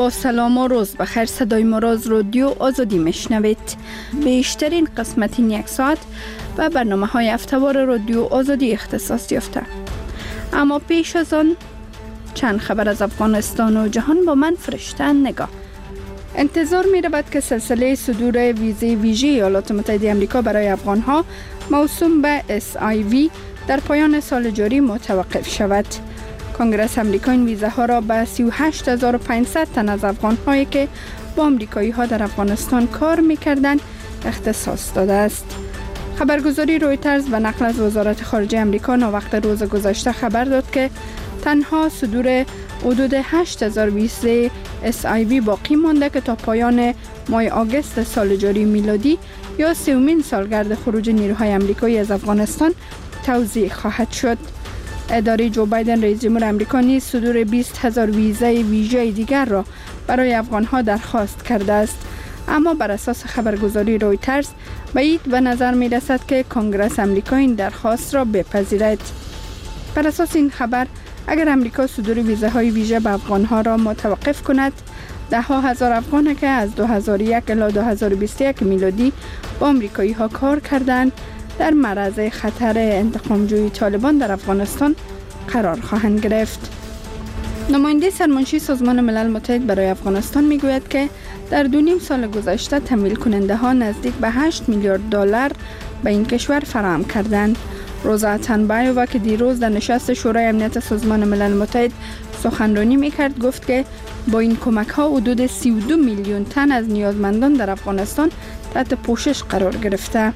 با سلام و روز بخیر، صدای ما را از رادیو آزادی میشنوید. بیشترین قسمت این یک ساعت و برنامه های هفته‌وار رادیو آزادی اختصاص یافته. اما پیش از آن چند خبر از افغانستان و جهان با من فرشته نگاه. انتظار می رود که سلسله صدور ویزه ویژه ایالات متحده آمریکا برای افغانها موسوم به SIV در پایان سال جاری متوقف شود. کنگره آمریکا این ویزه ها را به 38500 تن از افغان هایی که با آمریکایی ها در افغانستان کار می‌کردند اختصاص داده است. خبرگزاری رویترز به نقل از وزارت خارجه آمریکا وقت روز گذشته خبر داد که تنها صدور حدود 8000 ویزه SIV باقی مانده که تا پایان ماه آگوست سال جاری میلادی یا 30مین سالگرد خروج نیروهای آمریکایی از افغانستان توزیع خواهد شد. اداره جو بایدن رئیس جمهور آمریکا نیز صدور 20000 ویزه ویژه دیگر را برای افغانها درخواست کرده است. اما بر اساس خبرگزاری رویترز بعید به نظر می رسد که کنگره آمریکا این درخواست را بپذیرد. بر اساس این خبر اگر آمریکا صدور ویزه های ویژه به افغانها را متوقف کند، ده ها هزار افغان که از 2001 الی 2021 میلادی با آمریکایی ها کار کردند در معرض خطر انتقامجویی طالبان در افغانستان قرار خواهند گرفت. نماینده سرمنشی سازمان ملل متحد برای افغانستان میگوید که در 2.5 سال گذشته تمویل کننده ها نزدیک به 8 میلیارد دلار به این کشور فراهم کردند. روزا تنبایووا که دیروز در نشست شورای امنیت سازمان ملل متحد سخنرانی میکرد گفت که با این کمک ها حدود 32 میلیون تن از نیازمندان در افغانستان تحت پوشش قرار گرفته.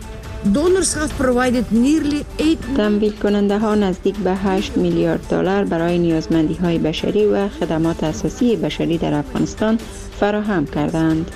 تمویل کننده ها نزدیک به 8 میلیارد دلار برای نیازمندی های بشری و خدمات اساسی بشری در افغانستان فراهم کردند.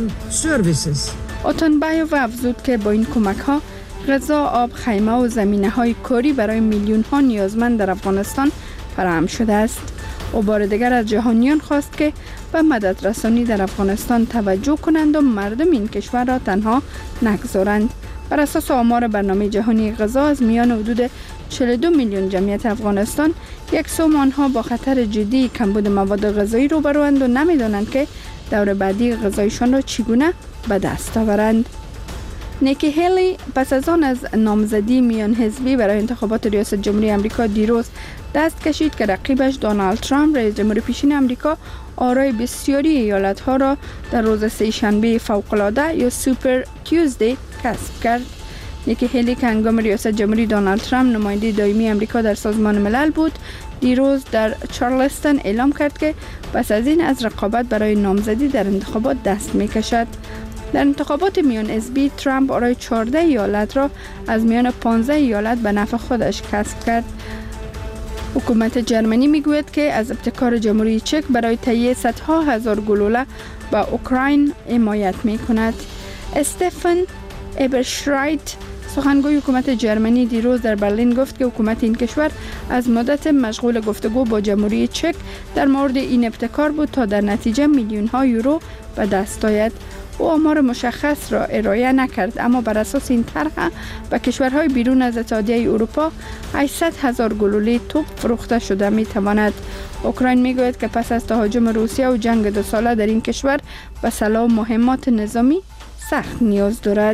اتنبایووا افزود که با این کمک ها غذا، آب، خیمه و زمینه های کاری برای میلیون ها نیازمند در افغانستان فراهم شده است. و بار دیگر از جهانیان خواست که به مدد رسانی در افغانستان توجه کنند و مردم این کشور را تنها نگذارند. بر اساس آمار برنامه جهانی غذا از میان حدود 42 میلیون جمعیت افغانستان، 100 آنها با خطر جدی کمبود مواد غذایی روبروند و نمیدانند که دور بعدی غذایشان را چگونه به دست آورند. نیکی هیلی پس از آن از نامزدی میان حزبی برای انتخابات ریاست جمهوری آمریکا دیروز دست کشید که رقیبش دونالد ترامپ رئیس جمهور پیشین آمریکا آرای بسیاری ایالت‌ها را در روز سه‌شنبه فوق‌العاده یا سوپر تیوزدی کسب کرد. نیکی هیلی که هنگام ریاست جمهوری دونالد ترامپ نماینده دائمی آمریکا در سازمان ملل بود، دیروز در چارلستون اعلام کرد که پس از این از رقابت برای نامزدی در انتخابات دست می‌کشد. در انتخابات میان حزبی ترامپ آرای 14 ایالت را از میان 15 ایالت به نفع خودش کسب کرد. حکومت جرمنی میگوید که از ابتکار جمهوری چک برای تهیه صدها هزار گلوله به اوکراین حمایت میکند. استفن ابرشرایت سخنگوی حکومت جرمنی دیروز در برلین گفت که حکومت این کشور از مدت مشغول گفتگو با جمهوری چک در مورد این ابتکار بود تا در نتیجه میلیون ها یورو به دست آید. او آمار مشخص را ارائه نکرد، اما بر اساس این طرح به کشورهای بیرون از اتحادیه اروپا 800,000 گلوله توپ فروخته شده می تواند. اوکراین می گوید که پس از تهاجم روسیه و جنگ 2 ساله در این کشور به سلاح و مهمات نظامی سخت نیاز دارد.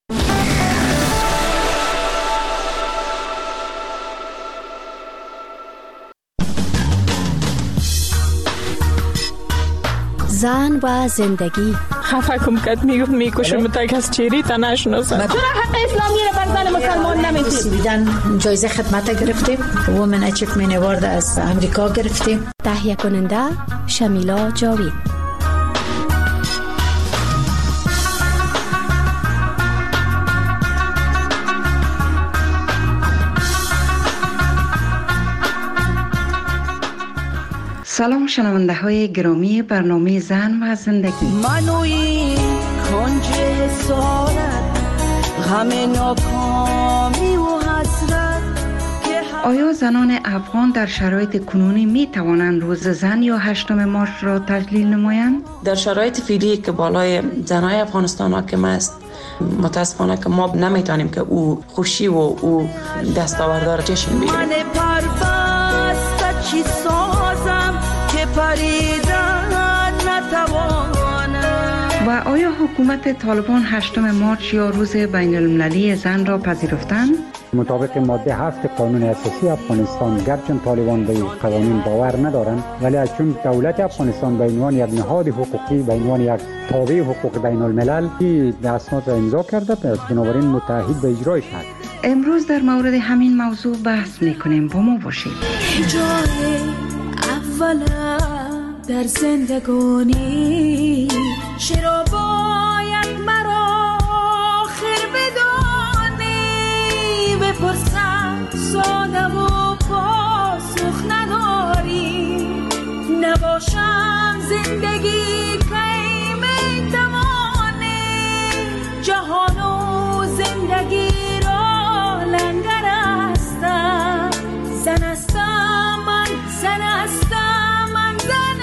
زن و زندگی. خفه کم کد میکشم تا کس چیری تا نشناسم. چرا حق اسلامی رو بر زن مسلمان نمیدید؟ جایزه خدمت گرفتیم. وومن اچیومنت اوارد از امریکا گرفتیم. تهیه کننده شمیلا جاوید. سلام شنونده های گرامی برنامه زن و زندگی. منوی کنج سارت غم ناکامی و حسرت. آیا زنان افغان در شرایط کنونی می توانند روز زن یا 8 مارچ را تجلیل نمایند؟ در شرایط فعلی که بالای زنای افغانستان حاکم است، متاسفانه که ما نمیتونیم که او خوشی و او دستاوردار جشن بگیریم. من پربسته چی سازم که پریدن و آیا حکومت طالبان 8 مارچ یا روز بین المللی زن را پذیرفتند؟ مطابق ماده 7 قانون اساسی افغانستان، گرچه طالبان به قوانین باور ندارند، ولی چون دولت افغانستان به عنوان یک نهاد حقوقی، به عنوان یک تابع حقوق بین الملل این اسناد را امضا کرده، بنابراین متعهد به اجرایش است. امروز در مورد همین موضوع بحث میکنیم، با ما باشید. جای اول در زندگانی چرا باید مرا آخر بدانی؟ بپرسم ساده و پاسخ نداری، نباشم زندگی کی میتوانی جهان و زندگی را لنگر هستم. زن هستم من، زن هستم من، زن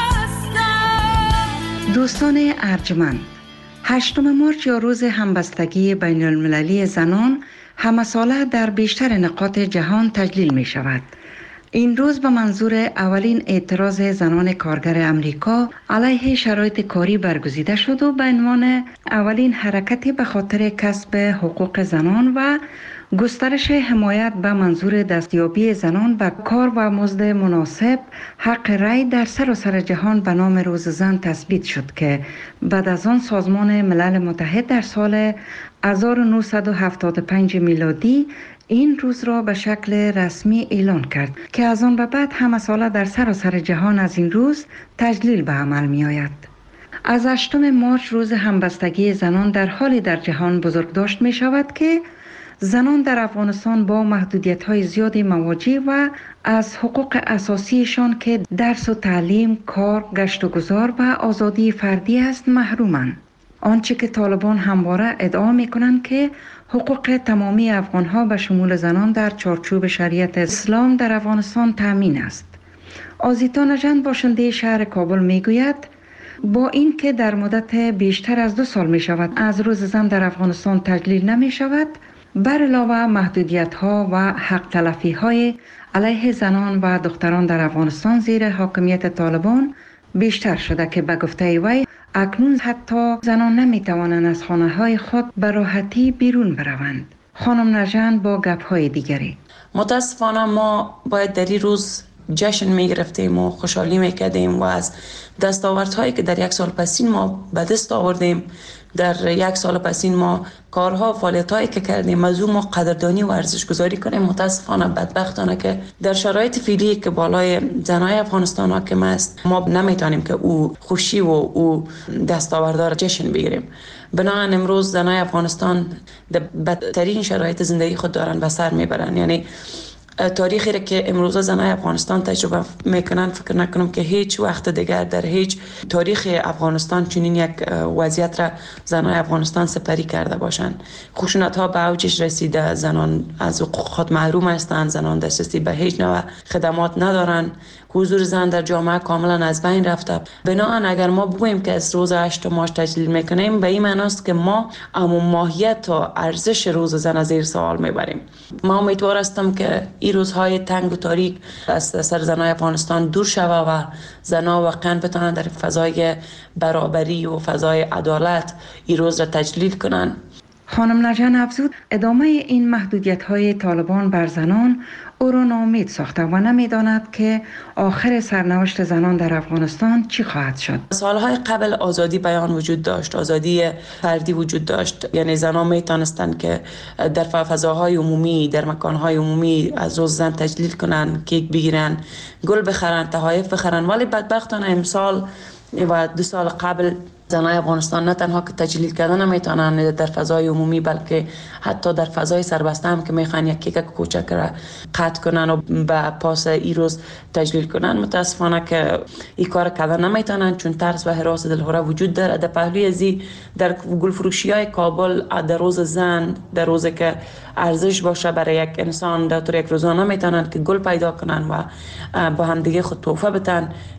هستم. دوستان ارجمند، 8 مارچ یا روز همبستگی بین المللی زنان همه ساله در بیشتر نقاط جهان تجلیل می شود. این روز به منظور اولین اعتراض زنان کارگر امریکا علیه شرایط کاری برگزیده شد و به عنوان اولین حرکتی به خاطر کسب حقوق زنان و گسترش حمایت به منظور دستیابی زنان به کار و مزد مناسب حق رأی در سراسر جهان به نام روز زن تثبیت شد که بعد از آن سازمان ملل متحد در سال 1975 میلادی این روز را به شکل رسمی اعلان کرد که از آن به بعد همه ساله در سراسر جهان از این روز تجلیل به عمل می آید. از 8 مارچ روز همبستگی زنان در حالی در جهان بزرگداشت می شود که زنان در افغانستان با محدودیت‌های زیادی مواجه و از حقوق اساسیشان که درس و تعلیم، کار، گشت و گذار و آزادی فردی است محرومند. آنچه که طالبان همواره ادعا می‌کنند که حقوق تمامی افغان‌ها به شمول زنان در چارچوب شریعت اسلام در افغانستان تامین است. آزیتا نژند باشنده شهر کابل می‌گوید با این که در مدت بیشتر از 2 سال می‌شود از روز زن در افغانستان تجلیل نمی‌شود، بر علاوه محدودیت‌ها و حق تلفی‌های علیه زنان و دختران در افغانستان زیر حاکمیت طالبان بیشتر شده که به گفته وی اکنون حتی زنان نمی‌توانند از خانه‌های خود به راحتی بیرون بروند. خانم نژند با گپ‌های دیگری: متاسفانه ما باید در این روز جشن می‌گرفتیم و خوشحالی می‌کردیم و از دستاوردهایی که در 1 سال پسین ما به دست آوردیم، در 1 سال پسین ما کارها و فعالیت‌هایی که کردیم از او ما قدردانی و ارزش گذاری کنیم. متاسفانه بدبختانه که در شرایط فعلی که بالای زنای افغانستان حاکم است ما نمیتونیم که او خوشی و او دستاوردها را جشن بگیریم. بنابراین امروز زنای افغانستان در بدترین شرایط زندگی خود دارن و سر میبرن. یعنی تاریخی را که امروز زنای افغانستان تجربه میکنن فکر نکنم که هیچ وقت دیگر در هیچ تاریخ افغانستان چنین یک وضعیت را زنای افغانستان سپری کرده باشند. خشونت ها به اوجش رسیده، زنان از حقوق خود محروم هستند، زنان دسترسی به هیچ نوع خدمات ندارند، حضور زن در جامعه کاملا از بین رفته. بنابراین اگر ما بگوییم که از روز 8 مارچ تجلیل میکنیم به این معنی است که ما اما ماهیت و ارزش روز زن از زیر سوال میبریم. ما امیدوار هستم که این روزهای تنگ و تاریک از سر زنای افغانستان دور شود و زنها واقعا بتوانند در فضای برابری و فضای عدالت این روز را تجلیل کنند. خانم نژند افزود ادامه این محدودیت‌های طالبان بر زنان او را ناامید ساخته و نمی‌داند که آخر سرنوشت زنان در افغانستان چی خواهد شد. سالهای قبل آزادی بیان وجود داشت، آزادی فردی وجود داشت. یعنی زنان می‌توانستند که در فضاهای عمومی، در مکانهای عمومی از روز زن تجلیل کنند، کیک بگیرن، گل بخرن، تحایف بخرن. ولی بدبختانه امسال و 2 سال قبل زنای افغانستان نه تنها که تجلیل کردن نمیتونن در فضای عمومی بلکه حتی در فضای سربسته هم که میخوان یک کیک کوچک را قطع کنن و به پاس این روز تجلیل کنن، متاسفانه که این کار کردن نمیتونن چون ترس و هراس دلهوره وجود داره. در پهلوی ازی در گلفروشی‌های کابل در روز زن، در روزی که ارزش باشه برای یک انسان در طور یک روزانه نمیتونن که گل پیدا کنن و با هم دیگه خود تحفه بدن.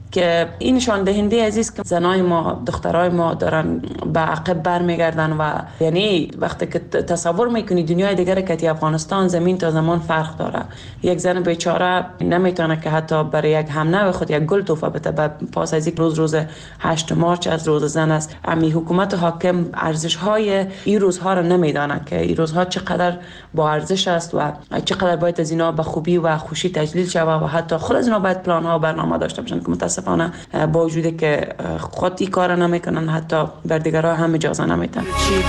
که این نشان دهنده عزیز که زنای ما، دخترای ما دارن به عقب برمیگردن و یعنی وقتی که تصور میکنی دنیای دیگر که افغانستان زمین تا زمان فرق داره. یک زن بیچاره نمیتونه که حتی برای یک همنوع خود یک گل تحفه بده. پاس از یک روز 8 مارچ از روز زن است. امی حکومت حاکم ارزش های این روزها را نمیدانه که این روزها چقدر با ارزش است و چقدر باید از اینا به خوبی و خوشی تجلیل شود و حتی خود از اینا باید پلان ها و برنامه داشته باشن که متاسفانه با وجودی که خود این کار نمیکنن حتی بر دیگرها هم اجازه نمیدن.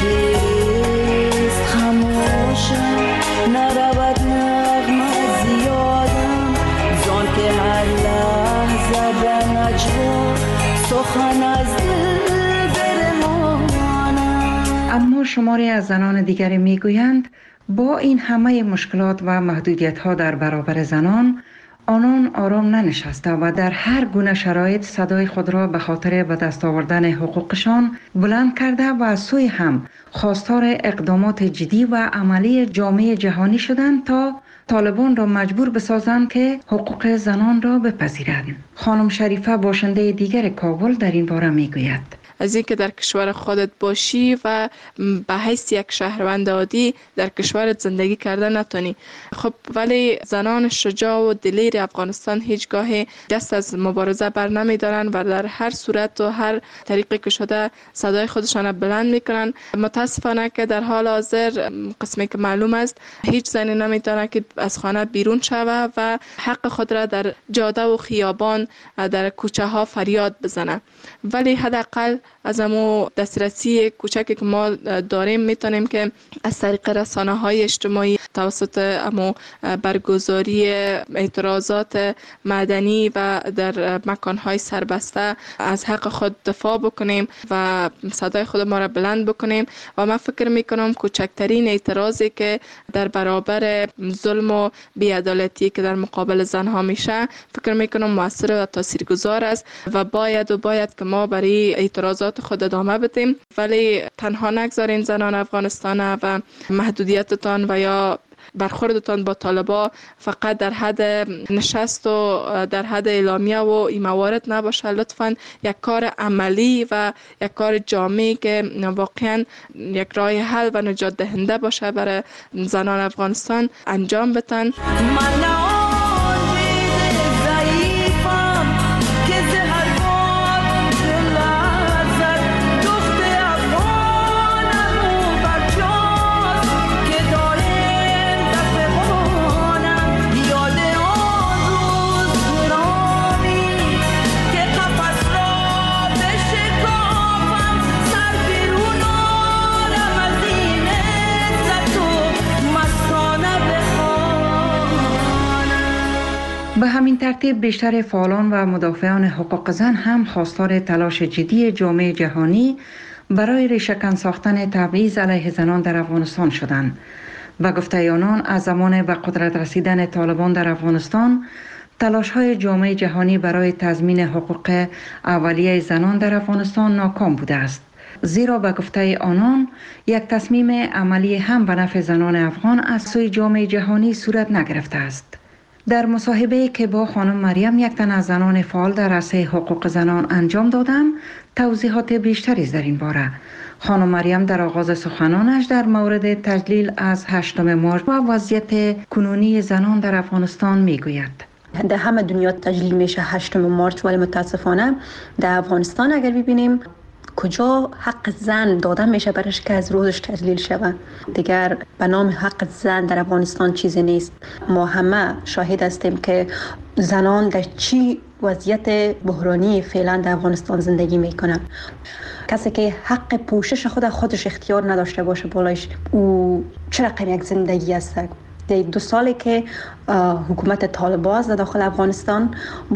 اما شماری از زنان دیگری میگویند با این همه مشکلات و محدودیت‌ها در برابر زنان، آنان آرام ننشسته و در هر گونه شرایط صدای خود را به خاطر به دست آوردن حقوقشان بلند کرده و از سوی هم خواستار اقدامات جدی و عملی جامعه جهانی شدند تا طالبان را مجبور بسازند که حقوق زنان را بپذیرند. خانم شریفه باشنده دیگر کابل در این باره میگوید: از اینکه در کشور خودت باشی و به حیث یک شهروند عادی در کشورت زندگی کردن نتونی. خب ولی زنان شجاع و دلیر افغانستان هیچگاه دست از مبارزه بر نمی دارن و در هر صورت و هر طریقی که شده صدای خودشان بلند میکنن. متاسفانه که در حال حاضر قسمی که معلوم است هیچ زنی نمیتونه که از خانه بیرون شوه و حق خود را در جاده و خیابان در کوچه ها فریاد بزنه. ولی حداقل از امو دسترسی کوچکی که ما داریم میتونیم که از طریق رسانه های اجتماعی توسط امو برگزاری اعتراضات مدنی و در مکان های سربسته از حق خود دفاع بکنیم و صدای خود ما را بلند بکنیم. و من فکر میکنم کوچکترین اعتراضی که در برابر ظلم و بی‌عدالتی که در مقابل زنها میشه فکر میکنم موثر و تاثیرگذار است و باید که ما برای اعتراضات خود ادامه بدیم، ولی تنها نگذارین زنان افغانستان و محدودیتتان و یا برخوردتان با طالبا فقط در حد نشست و در حد اعلامیه و این موارد نباشه. لطفاً یک کار عملی و یک کار جامعی که واقعاً یک راه حل و نجات دهنده باشه برای زنان افغانستان انجام بدن. به همین ترتیب بیشتر فعالان و مدافعان حقوق زن هم خواستار تلاش جدی جامعه جهانی برای ریشه‌کن ساختن تبعیض علیه زنان در افغانستان شدند. به گفته آنان از زمان به قدرت رسیدن طالبان در افغانستان تلاش‌های جامعه جهانی برای تضمین حقوق اولیه زنان در افغانستان ناکام بوده است. زیرا به گفته آنان یک تصمیم عملی هم به نفع زنان افغان از سوی جامعه جهانی صورت نگرفته است. در مصاحبه‌ای که با خانم مریم یک تن از زنان فعال در عرصه حقوق زنان انجام دادم، توضیحات بیشتری در این باره. خانم مریم در آغاز سخنانش در مورد تجلیل از 8 مارچ و وضعیت کنونی زنان در افغانستان میگوید: در همه دنیا تجلیل میشه 8 مارچ، ولی متاسفانه در افغانستان اگر ببینیم کجا حق زن داده میشه برش که از روزش تجلیل شود. دیگر به نام حق زن در افغانستان چیزی نیست. ما همه شاهد هستیم که زنان در چی وضعیت بحرانی فعلا در افغانستان زندگی میکنن. کسی که حق پوشش خودش اختیار نداشته باشه بالایش او چه رقم یک زندگی است. در 2 سالی که حکومت طالبان است در داخل افغانستان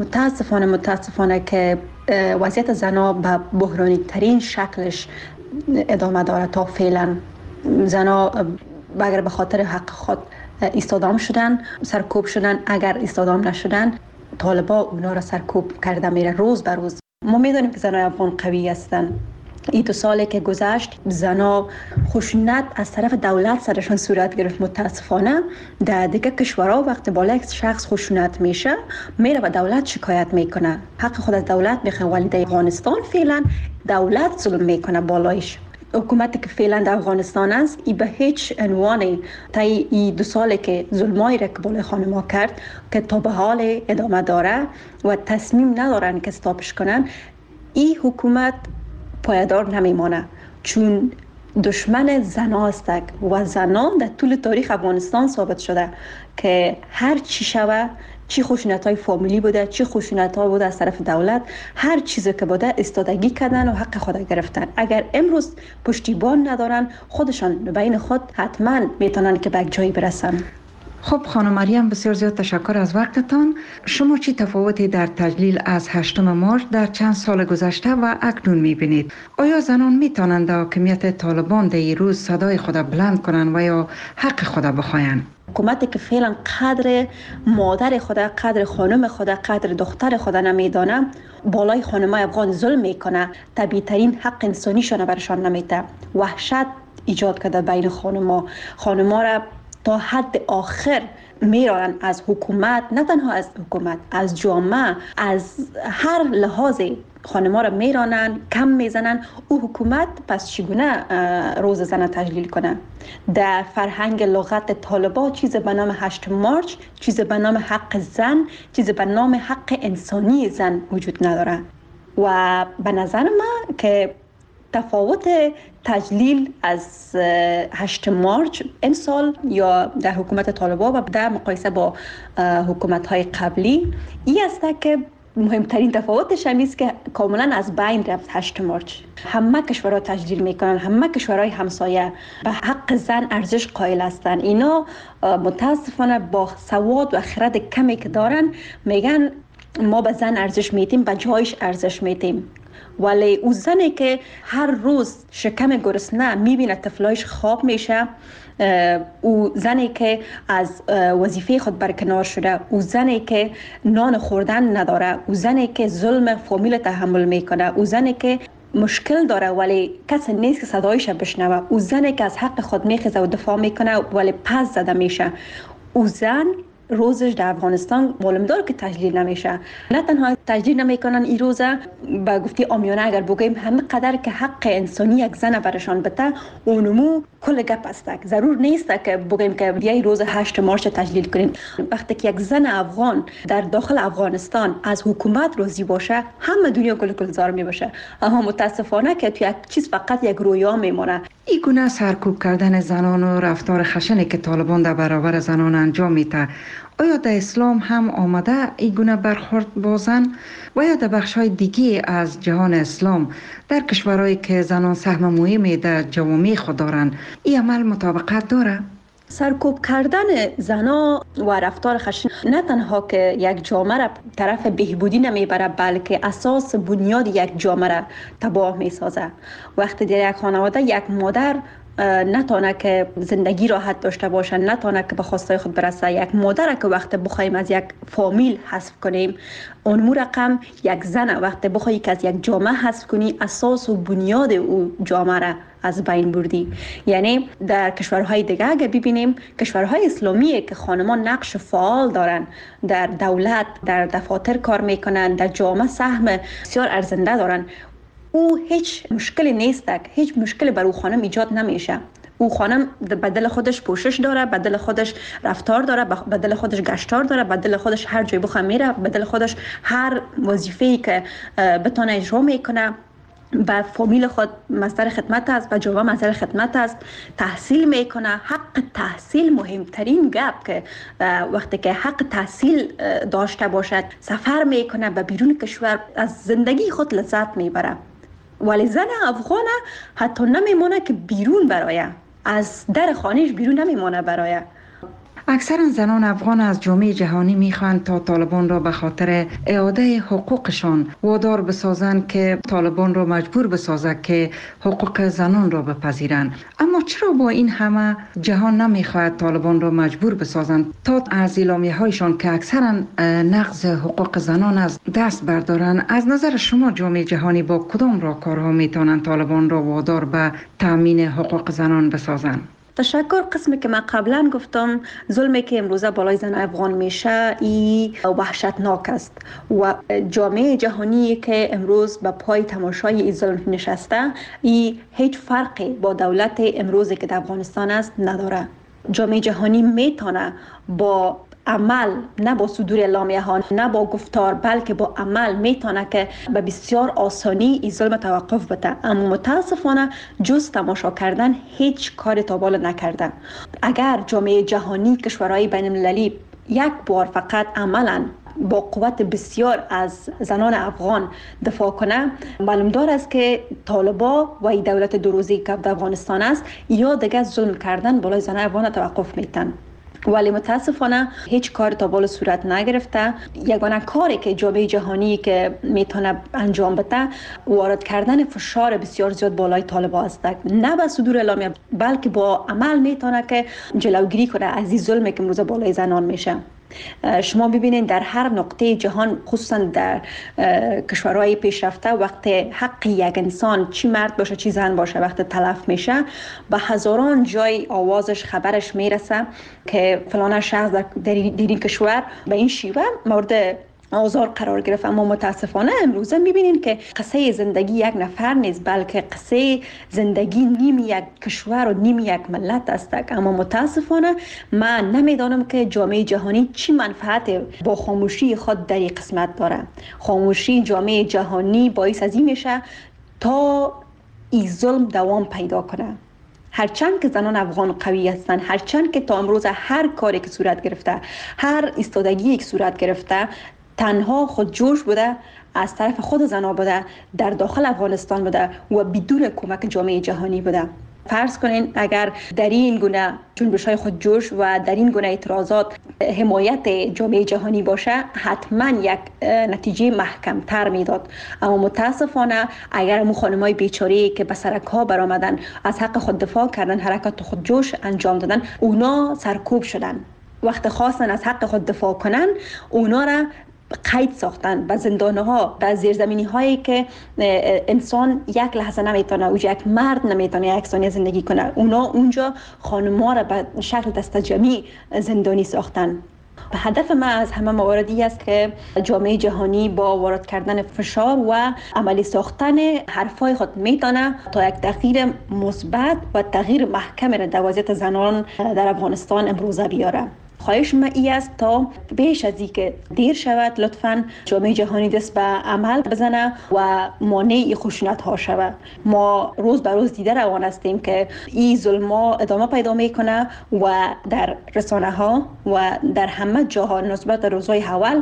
متاسفانه که وضعیت زنها به بحرانی ترین شکلش ادامه داره. تا فعلا زنها اگر به خاطر حق خود ایستادام شدن سرکوب شدن، اگر ایستادام نشدن طالبان اونا را سرکوب کرده میره روز به روز. ما میدونیم که زنای افغان قوی هستن، این 2 سالی که گذشت زنا خشونت از طرف دولت سرشان صورت گرفت. متاسفانه در دیگه کشورها وقتی بالا یک شخص خشونت میشه میره به دولت شکایت میکنه، حق خود از دولت میخواد. ولی در افغانستان فعلا دولت ظلم میکنه بالایش. حکومتی که فعلا در افغانستان است ای به هیچ عنوان تا این 2 سالی که ظلمایی را که بالای خانم‌ها کرد که تا به حال ادامه داره و تصمیم ندارن که استاپش کنن، این حکومت پایدار نمیمانه، چون دشمن زنا است و زنان در طول تاریخ افغانستان ثابت شده که هر چی شوه، چی خشونت‌های فامیلی بوده، چی خشونت‌ها بوده از طرف دولت، هر چیزی که بوده استادگی کردن و حق خود گرفتن. اگر امروز پشتیبان ندارن خودشان بین خود حتما میتونن که به جایی برسن. خب خانم مریم، بسیار زیاد تشکر از وقتتان. شما چی تفاوتی در تجلیل از 8 مارچ در چند سال گذشته و اکنون میبینید؟ آیا زنان میتونند در حاکمیت طالبان در این روز صدای خود بلند کنند و یا حق خود بخواهند؟ حکومتی که فعلا قدر مادر خود، قدر خانم خود، قدر دختر خود نمیدانه، بالای خانمای افغان ظلم میکنه، طبیعی ترین حق انسانیشون برشان نمیده. وحشت ایجاد کرده بین خانما را تا حد آخر میرانن از حکومت، نه تنها از حکومت، از جامعه، از هر لحاظی خانما را میرانن، کم میزنن. او حکومت پس چگونه روز زن تجلیل کنه؟ در فرهنگ لغت طالبا چیز به نام 8 مارچ، چیز به نام حق زن، چیز به نام حق انسانی زن وجود نداره. و به نظر من که تفاوت تجلیل از 8 مارچ این سال یا در حکومت طالبان و در مقایسه با حکومت‌های قبلی این است که مهمترین تفاوتش هم است که کاملا از بین رفت 8 مارچ. همه کشورها تجلیل میکنن، همه کشورهای همسایه به حق زن ارزش قائل هستند. اینا متاسفانه با سواد و خرد کمی که دارن میگن ما به زن ارزش میتیم، به جایش ارزش میتیم. ولی او زنی که هر روز شکم گرسنه میبینه طفلایش خواب میشه، او زنی که از وظیفه خود برکنار شده، او زنی که نان خوردن نداره، او زنی که ظلم فامیل تحمل میکنه، او زنی که مشکل داره ولی کسی نیست که صدایش بشنوه، او زنی که از حق خود میخیزه و دفاع میکنه ولی پس زده میشه، او زن روزش در افغانستان معلوم داره که تجلیل نمیشه. نه تنها تجلیل نمیکنن این روزه، با گفتی آمیانه اگر بگیم همه قدر که حق انسانی یک زن برشان بده اونمو کل گپ است. ضرور نیست که بگیم که بیای روز 8 مارچ تجلیل کنیم. وقتی که یک زن افغان در داخل افغانستان از حکومت راضی باشه همه دنیا گلزار میباشه. اما متاسفانه که تو یک چیز فقط یک رویا میمونه. این گونه سرکوب کردن زنان و رفتار خشنی که طالبان در برابر زنان انجام میده، آیا در اسلام هم آمده این گونه برخورد با زن و یا در بخش‌های دیگه از جهان اسلام در کشورهایی که زنان سهم مهمی در جوامع خود دارند این عمل مطابقت داره؟ سرکوب کردن زنا و رفتار خشن نه تنها که یک جامعه را طرف بهبودی نمیبره بلکه اساس بنیاد یک جامعه را تباه میسازه. وقتی در یک خانواده یک مادر نتونه که زندگی راحت داشته باشه، نتونه که به خواستای خود برسه، یک مادر که وقت بخوایم از یک فامیل حذف کنیم اون رقم یک زن وقت بخوایی که از یک جامعه حذف کنی اساس و بنیاد او جامعه را از بین بردی. یعنی در کشورهای دیگه اگه ببینیم کشورهای اسلامی که خانمان نقش فعال دارن، در دولت، در دفاتر کار میکنن، در جامعه سهم بسیار ارزنده دارن، او هیچ مشکلی نیست، هیچ مشکلی بر او خانم ایجاد نمیشه. او خانم بدل خودش پوشش داره، بدل خودش رفتار داره، بدل خودش گشتار داره، بدل خودش هر جای بخواه میره، بدل خودش هر وظیفه‌ای که بتونه اجرا میکنه. به فامیل خود مصدر خدمت است، به جامعه مصدر خدمت است، تحصیل میکنه. حق تحصیل مهمترین گپ که وقتی که حق تحصیل داشته باشد سفر میکنه به بیرون کشور، از زندگی خود لذت میبره. ولی زن افغانه حتی نمیمونه که بیرون برایه، از در خانهش بیرون نمیمونه برایه. اکثر زنان افغان از جامعه جهانی میخواهند تا طالبان را به خاطر اعاده حقوقشان وادار بسازند که طالبان را مجبور بسازد که حقوق زنان را بپذیرند. اما چرا با این همه جهان نمیخواهد طالبان را مجبور بسازند تا از اعلامیه‌هایشان که اکثرا نقض حقوق زنان از دست بردارند؟ از نظر شما جامعه جهانی با کدام راهکارها میتوانند طالبان را وادار به تامین حقوق زنان بسازند؟ تشکر. قسمی که من قبلا گفتم، ظلمی که امروزه بالای زن افغان میشه ای وحشتناک است و جامعه جهانی که امروز به پای تماشای این ظلم نشسته ای هیچ فرقی با دولت امروزی که در افغانستان است نداره. جامعه جهانی میتونه با عمل، نه با صدور اعلامیه ها، نه با گفتار، بلکه با عمل میتونه که به بسیار آسانی این ظلم توقف بده. اما متاسفانه جز تماشا کردن هیچ کار تابال نکرده. اگر جامعه جهانی، کشورهای بین المللی یک بار فقط عملاً با قوت بسیار از زنان افغان دفاع کنه، معلوم دار است که طالبا و این دولت دروزی که در افغانستان است یا دیگه ظلم کردن بالای زنان افغان توقف میتن. ولی متاسفانه هیچ کار تا بالا صورت نگرفته. یگانه کاری که جامعه جهانی که میتونه انجام بده وارد کردن فشار بسیار زیاد بالای طالبان است، نه به صدور اعلامیه بلکه با عمل میتونه که جلوگیری کنه از این ظلمی که امروز بالای زنان میشه. شما ببینید در هر نقطه جهان، خصوصا در کشورهای پیشرفته، وقتی حق یک انسان، چی مرد باشه چی زن باشه، وقتی تلف میشه به هزاران جای آوازش، خبرش میرسه که فلان شخص در این کشور به این شیوه مورد آزار قرار گرفت. اما متاسفانه امروزه میبینین که قصه زندگی یک نفر نیست، بلکه قصه زندگی نیم یک کشور و نیم یک ملت است. اما متاسفانه من نمیدانم که جامعه جهانی چی منفعت با خاموشی خود در این قسمت داره. خاموشی جامعه جهانی باعث از این میشه تا این ظلم دوام پیدا کنه. هرچند که زنان افغان قوی هستند، هرچند که تا امروز هر کاری که صورت گرفته، هر ایستادگی که صورت گرفته تنها خودجوش بوده، از طرف خود زنها بوده، در داخل افغانستان بوده و بدون کمک جامعه جهانی بوده. فرض کنین اگر در این گونه جنبش‌های خودجوش و در این گونه اعتراضات حمایت جامعه جهانی باشه، حتما یک نتیجه محکم‌تر میداد. اما متاسفانه اگر مو خانم‌های بیچاره‌ای که به سرک‌ها برآمدن، از حق خود دفاع کردن، حرکات خودجوش انجام دادن، اونا سرکوب شدن. وقت خواستن از حق خود دفاع کنن، اونا را قید ساختن به زندان‌ها، به زیرزمینی‌هایی که انسان یک لحظه نمیتونه، او یک مرد نمیتونه یک ثانیه زندگی کنه. اونا اونجا خانم‌ها را به شکل دست جمعی زندانی ساختن. هدف ما از همه مواردی است که جامعه جهانی با وارد کردن فشار و عملی ساختن حرفای خود میتونه تا یک تغییر مثبت و تغییر محکم را در وضعیت زنان در افغانستان امروزه بیاره. خواهش ما ای است تا بیش از این که دیر شود لطفاً جامعه جهانی دست به عمل بزنه و مانع خشونت ها شود. ما روز به روز دیده روان هستیم که این ظلم‌ها ادامه پیدا میکنه و در رسانه ها و در همه جاها نسبت به روزهای اول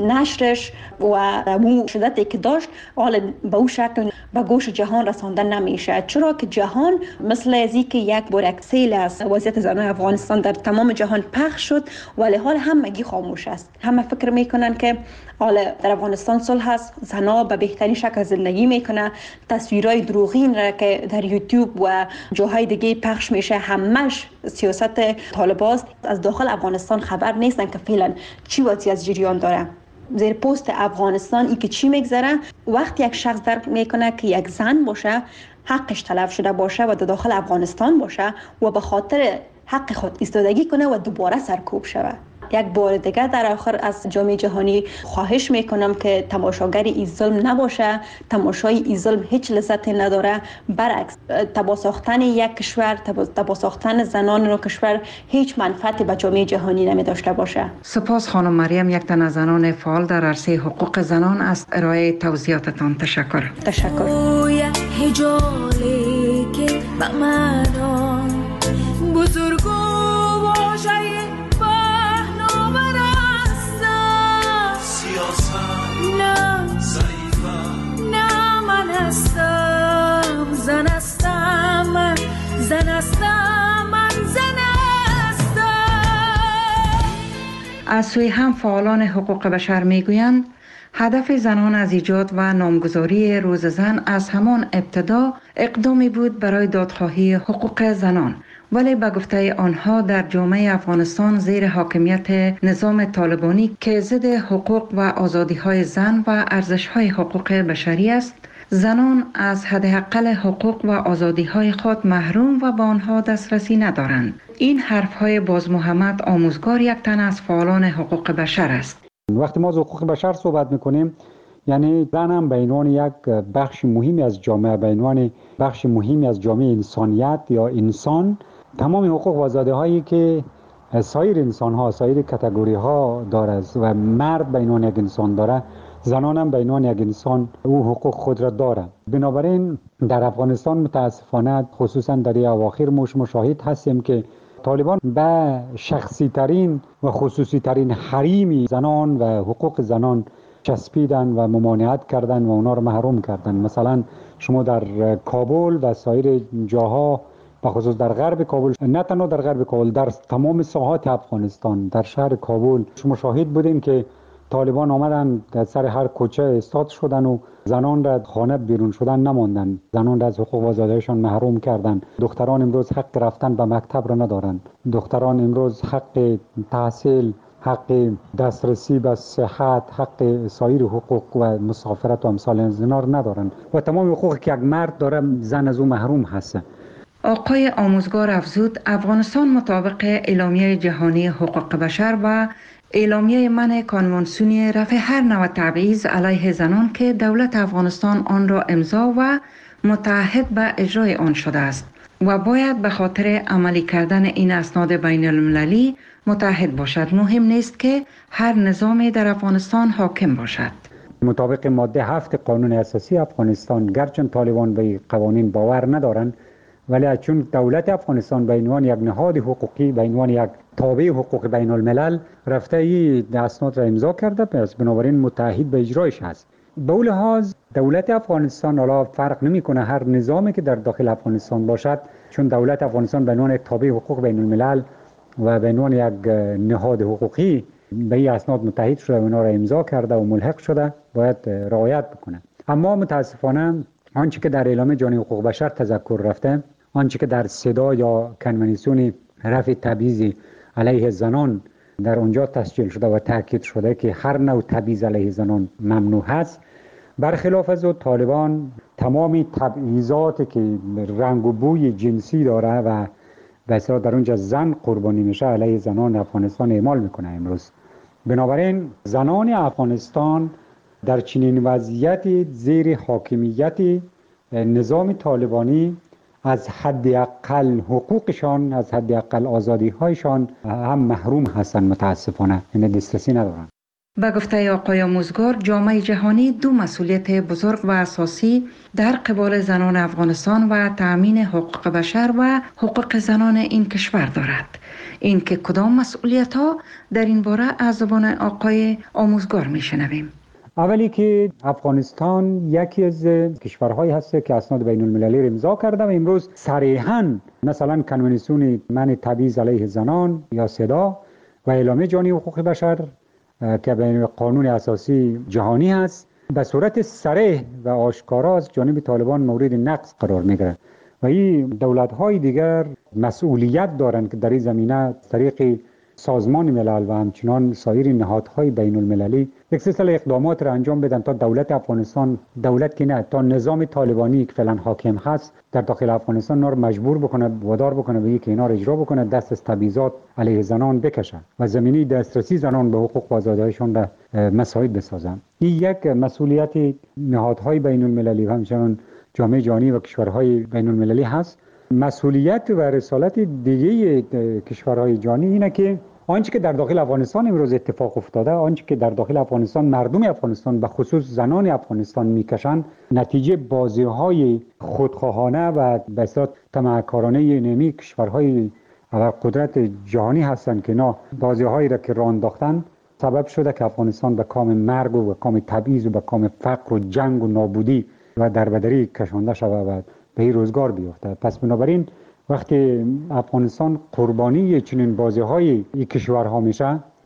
نشرش و مو شدتی که داشت حالا به اون شکل به گوش جهان رسانده نمیشه، چرا که جهان مثل ازی که یک بار یک سیل از وضعیت زنان افغانستان در تمام جهان پخش شد، ولی حال همگی خاموش است. همه فکر میکنن که حالا در افغانستان صلح است، زنها به بهترین شکل زندگی میکنه. تصویرهای دروغین را که در یوتیوب و جاهای دیگه پخش میشه همش سیاست طالبان است. از داخل افغانستان خبر نیستن که فعلا چی وضعیت جریان داره. زیر پست افغانستان ای که چی میگذره، وقتی یک شخص درک میکنه که یک زن باشه، حقش تلف شده باشه و در داخل افغانستان باشه و به خاطر حق خود ایستادگی کنه و دوباره سرکوب شود. یک بار دیگه در آخر از جامعه جهانی خواهش میکنم که تماشاگر این ظلم نباشه. تماشای این ظلم هیچ لذتی نداره، برعکس تباه ساختن یک کشور، تباه ساختن زنان و کشور هیچ منفعتی به جامعه جهانی نمی داشته باشه. سپاس خانم مریم، یک تن از زنان فعال در عرصه حقوق زنان، از ارائه توضیحاتتان تشکر. زن هستم، زن هستم، من زن هستم. از سوی هم فعالان حقوق بشر میگویند هدف زنان از ایجاد و نامگذاری روز زن از همان ابتدا اقدامی بود برای دادخواهی حقوق زنان، ولی به گفته آنها در جامعه افغانستان زیر حاکمیت نظام طالبانی که ضد حقوق و آزادی‌های زن و ارزش‌های حقوق بشری است، زنان از حداقل حقوق و آزادی‌های خود محروم و به آنها دسترسی ندارند. این حرف‌های باز محمد آموزگار یک تن از فعالان حقوق بشر است. وقتی ما از حقوق بشر صحبت می‌کنیم، یعنی زن هم به عنوان یک بخش مهمی از جامعه، به عنوان بخش مهمی از جامعه انسانیت یا انسان، تمام حقوق و آزادی‌هایی که سایر انسان‌ها، سایر کاتگوری‌ها دارد و مرد به عنوان یک انسان داره، زنان هم به عنوان یک انسان او حقوق خود را دارند. بنابراین در افغانستان متاسفانه خصوصا در اواخر مشاهد هستیم که طالبان به شخصی ترین و خصوصی ترین حریم زنان و حقوق زنان چسبیدن و ممانعت کردن و اونا رو محروم کردن. مثلا شما در کابل و سایر جاها، به خصوص در غرب کابل، نه تنها در غرب کابل، در تمام ساحات افغانستان، در شهر کابل شما شاهد بودیم که طالبان آمدن در سر هر کوچه استاد شدن و زنان را خانه بیرون شدن نماندن، زنان را از حقوق و آزادیشان محروم کردن. دختران امروز حق رفتن به مکتب را ندارند. دختران امروز حق تحصیل، حق دسترسی به صحت، حق سایر حقوق و مسافرت و امثال از اینا را ندارند و تمام حقوقی که یک مرد داره زن از او محروم هست. آقای آموزگار افزود افغانستان مطابق اعلامیه جهانی حقوق بشر و اعلامیه منع کانونسیونی رفع هر نوع تبعیض علیه زنان که دولت افغانستان آن را امضا و متعهد به اجرای آن شده است و باید به خاطر عملی کردن این اسناد بین المللی متعهد باشد. مهم نیست که هر نظامی در افغانستان حاکم باشد. مطابق ماده 7 قانون اساسی افغانستان، گرچه طالبان به قوانین باور ندارند، ولی چون دولت افغانستان به عنوان یک نهاد حقوقی، به عنوان یک تابع حقوق بین الملل رفته این اسناد را امضا کرده، پس بنابراین متعهد به اجرایش هست. به اون لحاظ دولت افغانستان حالا فرق نمیکنه هر نظامی که در داخل افغانستان باشد، چون دولت افغانستان به عنوان تابع حقوق بین الملل و به عنوان یک نهاد حقوقی به این اسناد متحد شده و اونا را امضا کرده و ملحق شده، باید رعایت بکنه. اما متاسفانه آنچه که در اعلامیه جهانی حقوق بشر تذکر رفته، آنچه که در صدا یا کنونسیون رفع تبعیض علیه زنان در اونجا تسجیل شده و تاکید شده که هر نوع تبعیض علیه زنان ممنوع است، برخلاف از طالبان تمامی تبعیضاتی که رنگ و بوی جنسی داره و به اصطلاح در اونجا زن قربانی میشه علیه زنان افغانستان اعمال میکنه امروز. بنابراین زنان افغانستان در چنین وضعیتی زیر حاکمیت نظام طالبانی از حداقل حقوقشان، از حداقل آزادی‌هایشان هم محروم هستند. متاسفانه این دسترسی ندارند. به گفته آقای آموزگار، جامعه جهانی دو مسئولیت بزرگ و اساسی در قبال زنان افغانستان و تأمین حقوق بشر و حقوق زنان این کشور دارد. این که کدام مسئولیت ها در این باره از زبان آقای آموزگار میشنویم. اولی که افغانستان یکی از کشورهایی هست که اسناد بین المللی را امضا کرده و امروز صریحاً مثلا کنونسیون منع تبعیض علیه زنان یا صدا و اعلامیه جهانی حقوق بشر که به قانون اساسی جهانی هست به صورت صریح و آشکارا از جانب طالبان مورد نقض قرار میگیره و این دولت‌های دیگر مسئولیت دارند که در این زمینه طریق سازمان ملل و همچنان سایر نهادهای بین المللی یک سلسله اقدامات را انجام بدن تا دولت افغانستان، دولت که نه، تا نظام طالبانی که فعلا حاکم هست در داخل افغانستان نار مجبور بکنه، وادار بکنه به اینکه اینا را اجرا بکنه، دست از تبعیضات علیه زنان بکشه و زمینه دسترسی زنان به حقوق و آزادی‌هایشان را مساعد بسازن. این یک مسئولیت نهادهای بین المللی و همچنان جامعه جهانی و کشورهای بین المللی هست. مسئولیت و رسالت دیگه کشورهای جهانی اینه که آنچه که در داخل افغانستان امروز اتفاق افتاده، آنچه که در داخل افغانستان مردم افغانستان به خصوص زنان افغانستان میکشن، نتیجه بازی‌های خودخواهانه و به اصطلاح طمع‌کارانه نمی کشورهای قدرت جهانی هستند که اینا بازی‌هایی را که راه انداختن سبب شده که افغانستان به کام مرگ و به کام تبعیض و به کام فقر و جنگ و نابودی و دربدری کشانده شود و به این روزگار بیفته. پس بنابراین وقتی افغانستان قربانی چنین بازی‌های این کشورها میشه،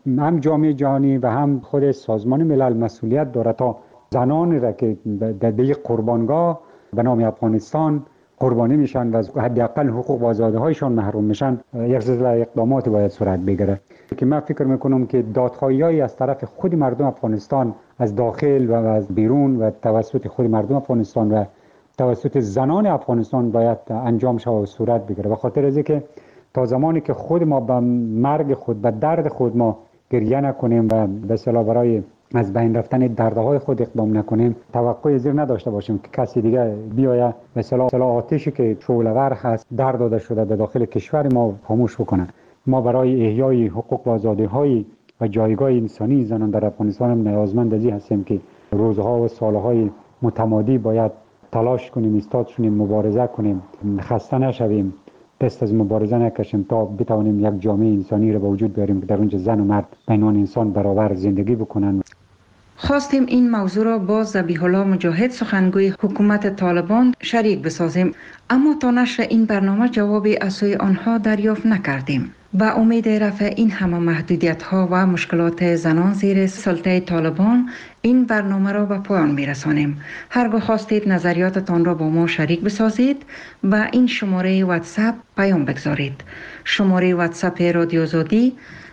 هم جامعه جهانی و هم خود سازمان ملل مسئولیت داره تا زنانی را که در یک قربانگاه به نام افغانستان قربانی میشن و از حداقل حقوق و آزادی‌هایشان محروم میشن یک سلسله اقدامات باید صورت بگیره که من فکر میکنم که دادخواهی‌هایی از طرف خود مردم افغانستان از داخل و از بیرون و توسط خود مردم افغانستان و توسط زنان افغانستان باید انجام شود و صورت بگیره. به خاطر از اینکه تا زمانی که خود ما به مرگ خود به درد خود ما گریه نکنیم و به اصطلاح برای از بین رفتن دردهای خود اقدام نکنیم، توقع زیر نداشته باشیم که کسی دیگه بیاید مثلا آتشی که شعله‌ور هست در داده شده به داخل کشور ما خاموش بکنه. ما برای احیای حقوق و آزادی‌های و جایگاه انسانی زنان در افغانستان هم نیازمند از این هستیم که روزها و سالهای متمادی باید تلاش کنیم، ایستاد شونیم، مبارزه کنیم، خسته نشویم، دست از مبارزه نکشیم تا بتوانیم یک جامعه انسانی را به وجود بیاریم که در اونجا زن و مرد به عنوان انسان برابر زندگی بکنن. خواستیم این موضوع را با ذبیح الله مجاهد سخنگوی حکومت طالبان شریک بسازیم، اما تا نشر این برنامه جوابی از سوی آنها دریافت نکردیم. با امید رفع این همه محدودیت‌ها و مشکلات زنان زیر سلطه طالبان این برنامه را به پایان می‌رسانیم. هرگاه خواستید نظریاتتان را با ما شریک بسازید با این شماره واتساپ پیام بگذارید. شماره واتساپ رادیو آزادی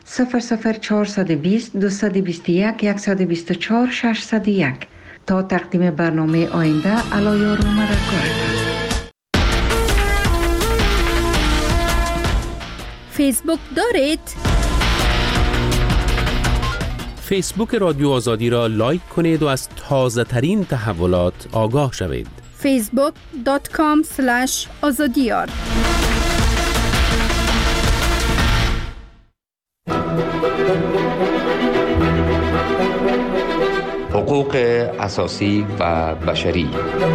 00420 221 124 601. تا تقدیم برنامه آینده علایار و مددکار. فیسبوک دارید؟ فیسبوک رادیو آزادی را لایک کنید و از تازه ترین تحولات آگاه شوید. facebook.com/azadiyar. حقوق اساسی و بشری.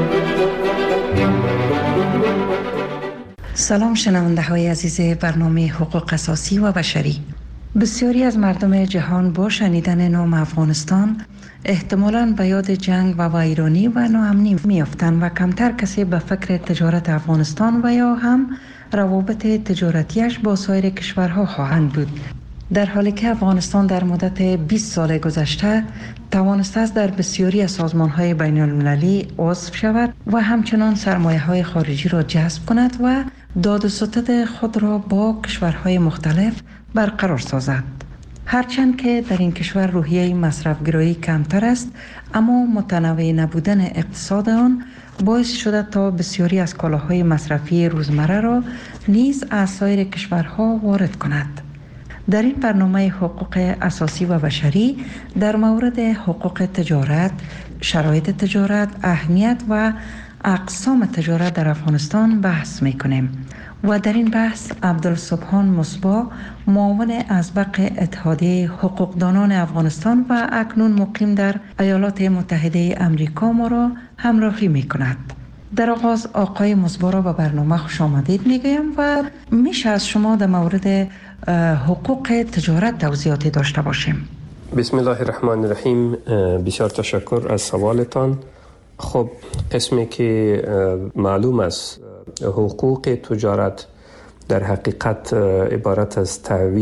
سلام شنونده های عزیز برنامه حقوق اساسی و بشری. بسیاری از مردم جهان با شنیدن نام افغانستان احتمالاً به یاد جنگ و ویرانی و ناامنی میافتند و کمتر کسی به فکر تجارت افغانستان و یا هم روابط تجارتیش با سایر کشورها خواهند بود. در حالی که افغانستان در مدت 20 سال گذشته توانسته است در بسیاری از سازمان‌های بین‌المللی عضو شود و همچنان سرمایه‌های خارجی را جذب کند و داد و ستد خود را با کشورهای مختلف برقرار سازد. هرچند که در این کشور روحیه مصرف‌گرایی کمتر است، اما متنوع نبودن اقتصاد آن باعث شده تا بسیاری از کالاهای مصرفی روزمره را نیز از سایر کشورها وارد کند. در این برنامه حقوق اساسی و بشری در مورد حقوق تجارت، شرایط تجارت، اهمیت و اقسام تجارت در افغانستان بحث می‌کنیم و در این بحث عبدالسبحان مصباح، معاون اسبق اتحادیه حقوقدانان افغانستان و اکنون مقیم در ایالات متحده امریکا ما را همراهی می‌کند. در آغاز آقای مصباح را به برنامه خوش آمدید میگویم و میشه از شما در مورد حقوق تجارت توضیحاتی داشته باشیم. بسم الله الرحمن الرحیم. بسیار تشکر از سوالتان. خب قسمی که معلوم است حقوق تجارت در حقیقت عبارت از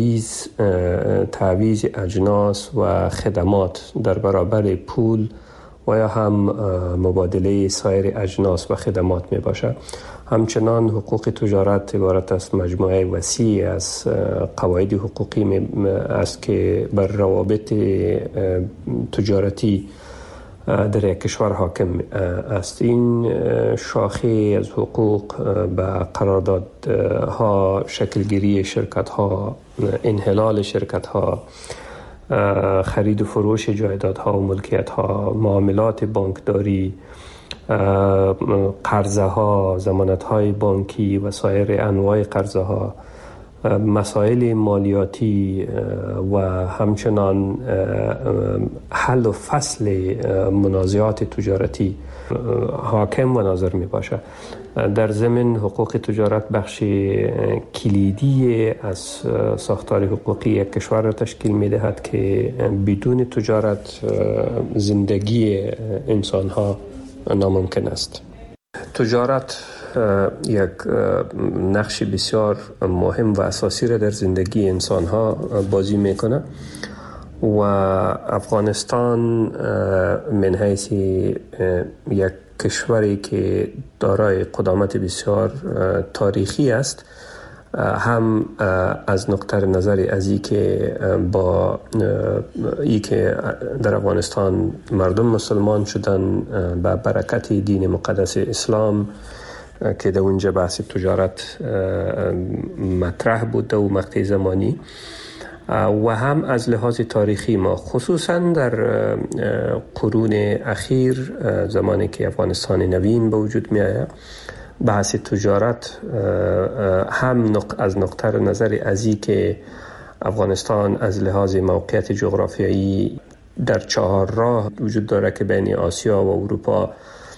تعویض اجناس و خدمات در برابر پول و یا هم مبادله سایر اجناس و خدمات می باشد. همچنان حقوق تجارت عبارت است مجموعه وسیع از قواعد حقوقی است که بر روابط تجارتی در یک کشور حاکم است. این شاخه از حقوق به قراردادها، شکلگیری شرکت‌ها، انحلال شرکت‌ها، خرید و فروش جایدادها و ملکیت‌ها، معاملات بانکداری، قرضه ها، ضمانت های بانکی و سایر انواع قرضه ها، مسائل مالیاتی و همچنان حل و فصل منازعات تجارتی حاکم و ناظر می باشد. در ضمن حقوق تجارت بخش کلیدی از ساختار حقوقی یک کشور را تشکیل می دهد که بدون تجارت زندگی انسان ها ناممکن است. تجارت یک نقش بسیار مهم و اساسی را در زندگی انسان ها بازی میکنه. و افغانستان من حیث یک کشوری که دارای قدامت بسیار تاریخی است، هم از نقطه نظر از ای که با ای که در افغانستان مردم مسلمان شدن به برکت دین مقدس اسلام که در اونجا بحث تجارت مطرح بود و مقطع زمانی، و هم از لحاظ تاریخی ما خصوصا در قرون اخیر زمانی که افغانستان نوین به وجود می آید، بحث تجارت هم از نقطه نظر ازی که افغانستان از لحاظ موقعیت جغرافیایی در 4 راه وجود داره که بین آسیا و اروپا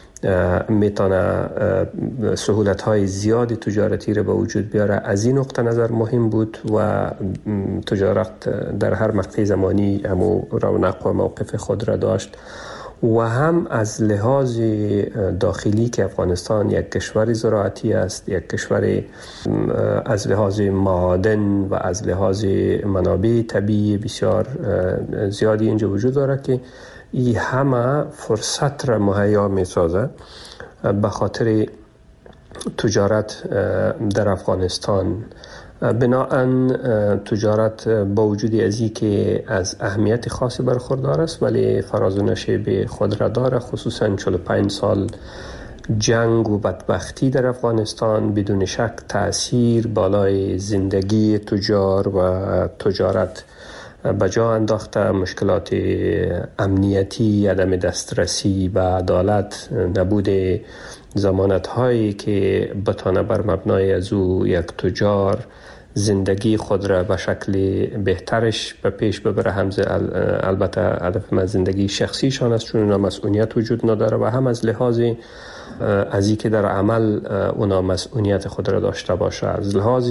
میتونه سهولت‌های زیادی تجارتی رو به وجود بیاره. از این نقطه نظر مهم بود و تجارت در هر مقطع زمانی همو رونق و موقف خود را داشت، و هم از لحاظ داخلی که افغانستان یک کشور زراعتی است، یک کشور از لحاظ معادن و از لحاظ منابع طبیعی بسیار زیادی اینجا وجود داره که این همه فرصت را مهیا می سازه به خاطر تجارت در افغانستان. بناهن تجارت با وجود ازی که از اهمیت خاصی برخوردار است ولی فراز و نشیب خود را داره، خصوصا 45 سال جنگ و بدبختی در افغانستان بدون شک تأثیر بالای زندگی تجار و تجارت بجا انداخته. مشکلات امنیتی، عدم دسترسی به عدالت، نبود ضمانت هایی که بتانه بر مبنای از او یک تجار زندگی خود را به شکل بهترش به پیش ببره. البته هدف من زندگی شخصیشان است چون اونا مسئولیت وجود نداره، و هم از لحاظ از که در عمل اونا مسئولیت خود را داشته باشه. از لحاظ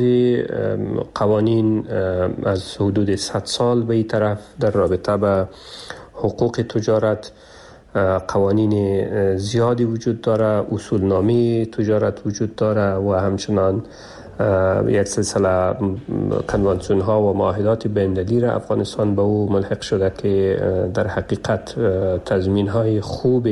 قوانین از حدود 100 سال به این طرف در رابطه به حقوق تجارت قوانین زیادی وجود داره، اصولنامه تجارت وجود داره و همچنان یک سلسله کنوانسیون ها و معاهدات بین‌المللی را افغانستان به او ملحق شده که در حقیقت تضمین های خوب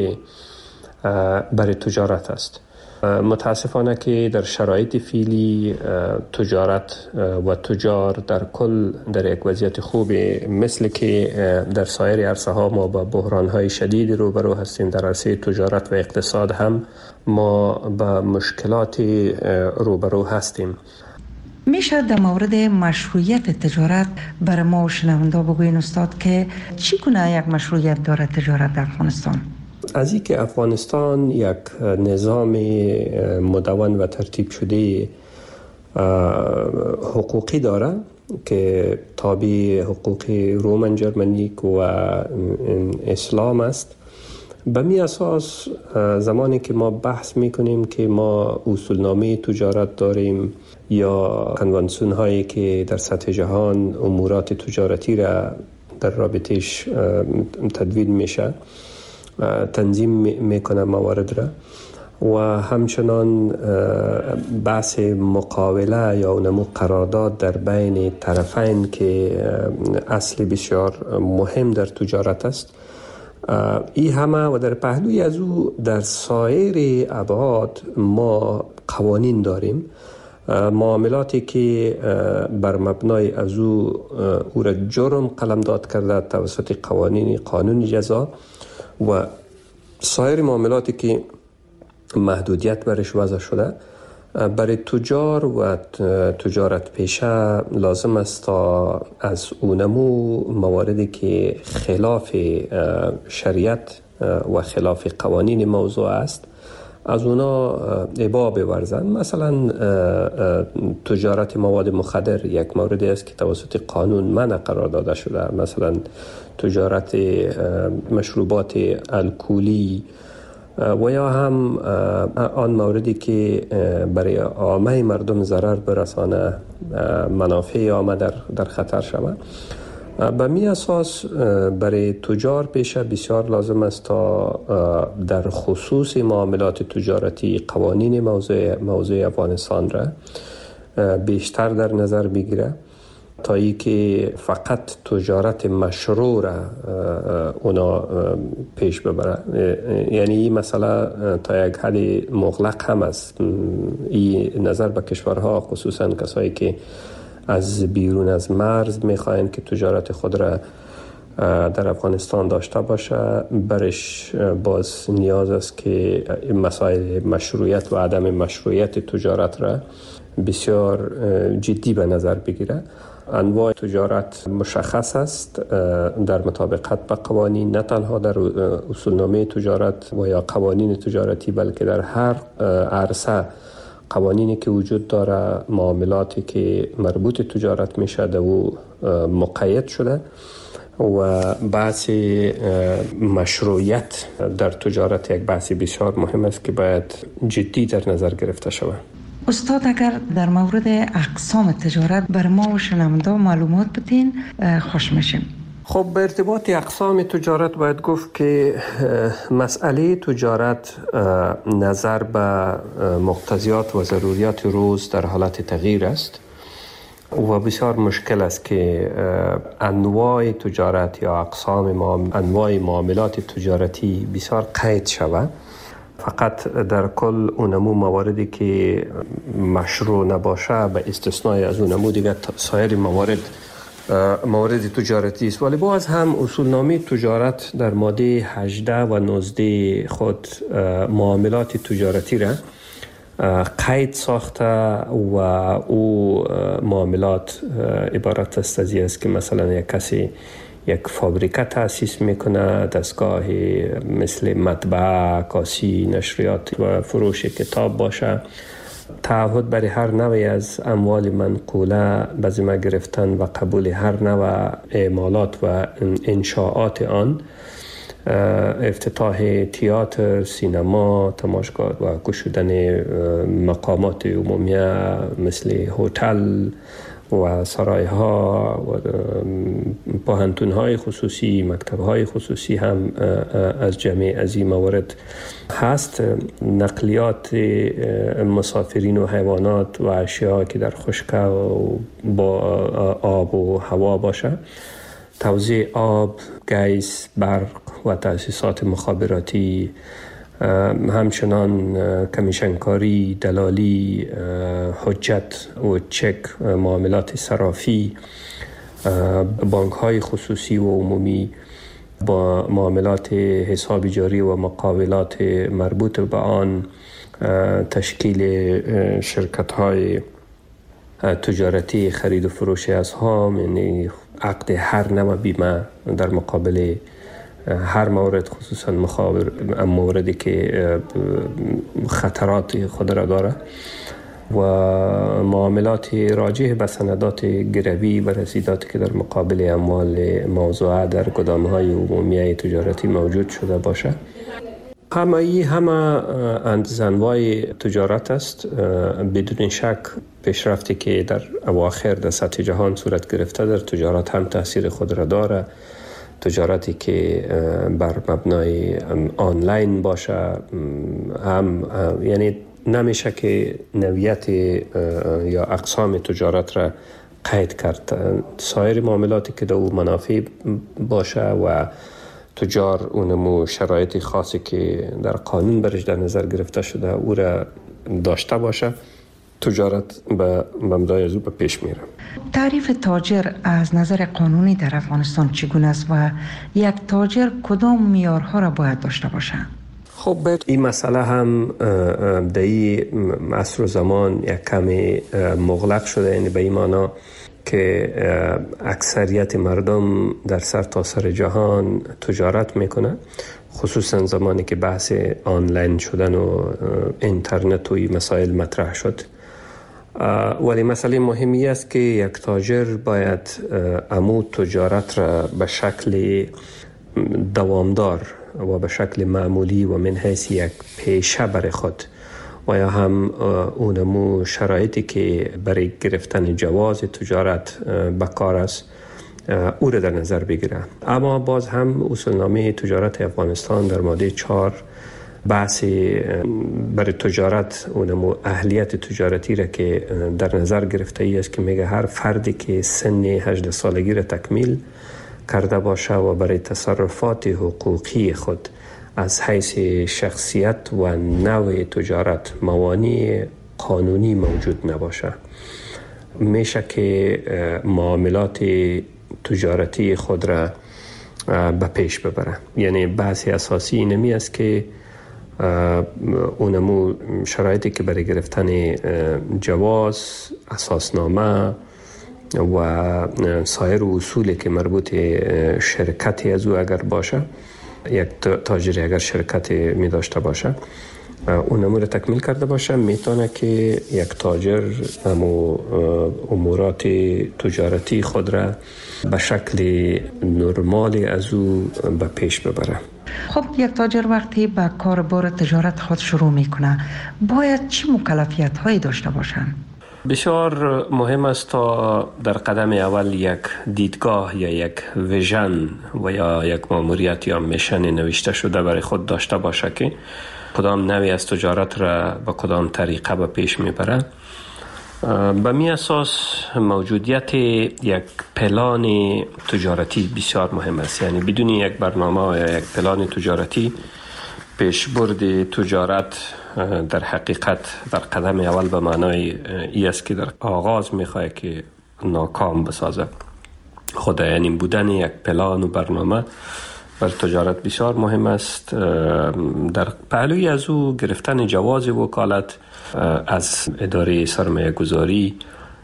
برای تجارت است. متاسفانه که در شرایط فعلی تجارت و تجار در کل در یک وضعیت خوب، مثل که در سایر عرصه ها ما با بحران های شدید روبرو هستیم، در عرصه تجارت و اقتصاد هم ما با مشکلات روبرو هستیم. میشه در مورد مشروعیت تجارت برای ما و شنونده بگوین استاد که چی کنه یک مشروعیت داره تجارت در افغانستان؟ از این که افغانستان یک نظام مدون و ترتیب شده حقوقی داره که تابع حقوق رومن جرمنیک و اسلام است، به می اساس زمانی که ما بحث میکنیم که ما اصولنامه تجارت داریم یا کنوانسیون هایی که در سطح جهان امورات تجارتی را در رابطش تدوین میشه، تنظیم میکنه موارد را، و همچنان بحث مقاوله یا اونمو قرارداد در بین طرفین که اصل بسیار مهم در تجارت است. این همه و در پهلوی از او در سایر ابعاد ما قوانین داریم، معاملاتی که بر مبنای از او را جرم قلمداد کرده توسط قانون جزا، و سایر معاملاتی که محدودیت برش وضع شده. برای تجار و تجارت پیشه لازم است تا از اونمو مواردی که خلاف شریعت و خلاف قوانین موضوع است از اونا ابا بورزن. مثلا تجارت مواد مخدر یک موردی است که توسط قانون منع قرار داده شده. مثلا تجارت مشروبات الکلی و یا هم آن موردی که برای عامه مردم ضرر برسانه، منافع عامه در خطر شود. به می اساس برای تجار پیشه بسیار لازم است تا در خصوص معاملات تجارتی قوانین موضوع افغانستان را بیشتر در نظر بگیره تایی که فقط تجارت مشروع را اونا پیش ببره. یعنی این مسئله تا یک حد مغلق هم است. این نظر به کشورها، خصوصا کسایی که از بیرون از مرز میخواین که تجارت خود را در افغانستان داشته باشه، برش باز نیاز است که مسائل مشروعیت و عدم مشروعیت تجارت را بسیار جدی به نظر بگیره. انواع تجارت مشخص است در مطابقت به قوانین، نه تنها در اصولنامه تجارت و یا قوانین تجارتی، بلکه در هر عرصه قوانینی که وجود داره، معاملاتی که مربوط تجارت میشه در او مقید شده و بحث مشروعیت در تجارت یک بحث بسیار مهم است که باید جدی در نظر گرفته شود. استاد اگر در مورد اقسام تجارت بر ما و شنونده معلومات بدین خوش میشیم. خب به ارتباط اقسام تجارت باید گفت که مسئله تجارت نظر به مقتضیات و ضروریات روز در حالت تغییر است و بسیار مشکل است که انواع تجارت یا اقسام انواع معاملات تجارتی بسیار قید شود. فقط در کل اونمو مواردی که مشروع نباشه به استثنای از اونمو دیگه سایر موارد تجارتی است. ولی باز هم اصولنامه تجارت در ماده 18 و 19 خود معاملات تجارتی را قید ساخته و او معاملات عبارت است از است که مثلا یک کسی یک فابریکه تأسیس میکنه، دستگاه مثل مطبعه، کاسی، نشریات و فروش کتاب باشه، تعهد برای هر نوعی از اموال منقوله به ذمه گرفتن و قبول هر نوع اعمالات و انشاءات آن، افتتاح تئاتر، سینما، تماشاگاه و گشودن مقامات عمومی مثل هتل و سرایها و پوهنتون‌های خصوصی، مکتب‌های خصوصی هم از جمعی از این موارد هست. نقلیات مسافرین و حیوانات و اشیاء که در خشکی و با آب و هوا باشه، توزیع آب، گیس، برق و تأسیسات مخابراتی، همچنان کمیشنکاری، دلالی، حجت و چک، معاملات صرافی، بانک‌های خصوصی و عمومی، با معاملات حساب جاری و مقاولات مربوط به آن، تشکیل شرکت‌های تجارتی خرید و فروش اسهام، یعنی عقد هر نوع بیمه در مقابل هر مورد، خصوصا موردی که خطرات خود را داره، و معاملات راجع به سندات گروی و رسیداتی که در مقابل اموال موضوعه در گدام‌های عمومی تجارتی موجود شده باشه. همه انواع تجارت است. بدون شک پیشرفتی که در اواخر در سطح جهان صورت گرفته در تجارت هم تاثیر خود را داره. تجارتی که بر مبنای آنلاین باشه هم یعنی نمیشه که نوعیت یا اقسام تجارت را قید کرد. سایر معاملاتی که در او منافع باشه و تجار اونمو شرایط خاصی که در قانون برش در نظر گرفته شده او را داشته باشه، تجارت به مبنای از او به پیش میره. تعریف تاجر از نظر قانونی در افغانستان چگونه است و یک تاجر کدام معیارها را باید داشته باشه؟ خب این مسئله هم در این عصر و زمان یک کمی مغلق شده، یعنی به این معنا که اکثریت مردم در سرتاسر جهان تجارت میکنه، خصوصا زمانی که بحث آنلاین شدن و اینترنت و این مسائل مطرح شد. ولی مسئله مهمی است که یک تاجر باید امو تجارت را به شکل دوامدار و به شکل معمولی و من حیث یک پیشه برای خود و یا هم اونمو شرایطی که برای گرفتن جواز تجارت بکار است او را در نظر بگیره. اما باز هم اصولنامه تجارت افغانستان در ماده 4 بحث برای تجارت اونمو اهلیت تجارتی را که در نظر گرفته ای است که میگه هر فردی که سن 18 سالگی را تکمیل کرده باشه و برای تصرفات حقوقی خود از حیث شخصیت و نوع تجارت موانع قانونی موجود نباشه، میشه که معاملات تجارتی خود را به پیش ببره. یعنی بحث اساسی اینمی است که اونمو شرایطی که برای گرفتن جواز، اساسنامه و سایر اصولی که مربوط شرکتی از او اگر باشه، یک تاجری اگر شرکتی می داشته باشه اونمو رو تکمیل کرده باشه، میتونه که یک تاجر امورات تجارتی خود را به شکل نرمالی از او به پیش ببره. خب یک تاجر وقتی به کار بار تجارت خود شروع میکنه باید چه مکلفیت هایی داشته باشند؟ بسیار مهم است تا در قدم اول یک دیدگاه یا یک ویژن و یا یک ماموریت یا میشن نوشته شده برای خود داشته باشه که کدام نوعی از تجارت را با کدام طریقه به پیش میبره. به می اساس موجودیت یک پلان تجارتی بسیار مهم است. یعنی بدون یک برنامه یا یک پلان تجارتی پیشبرد تجارت در حقیقت در قدم اول به معنای ای است که در آغاز میخواه که ناکام بسازه. خود یعنی بودن یک پلان و برنامه بر تجارت بسیار مهم است. در پهلوی از او گرفتن جواز وکالت از اداره سرمایه گذاری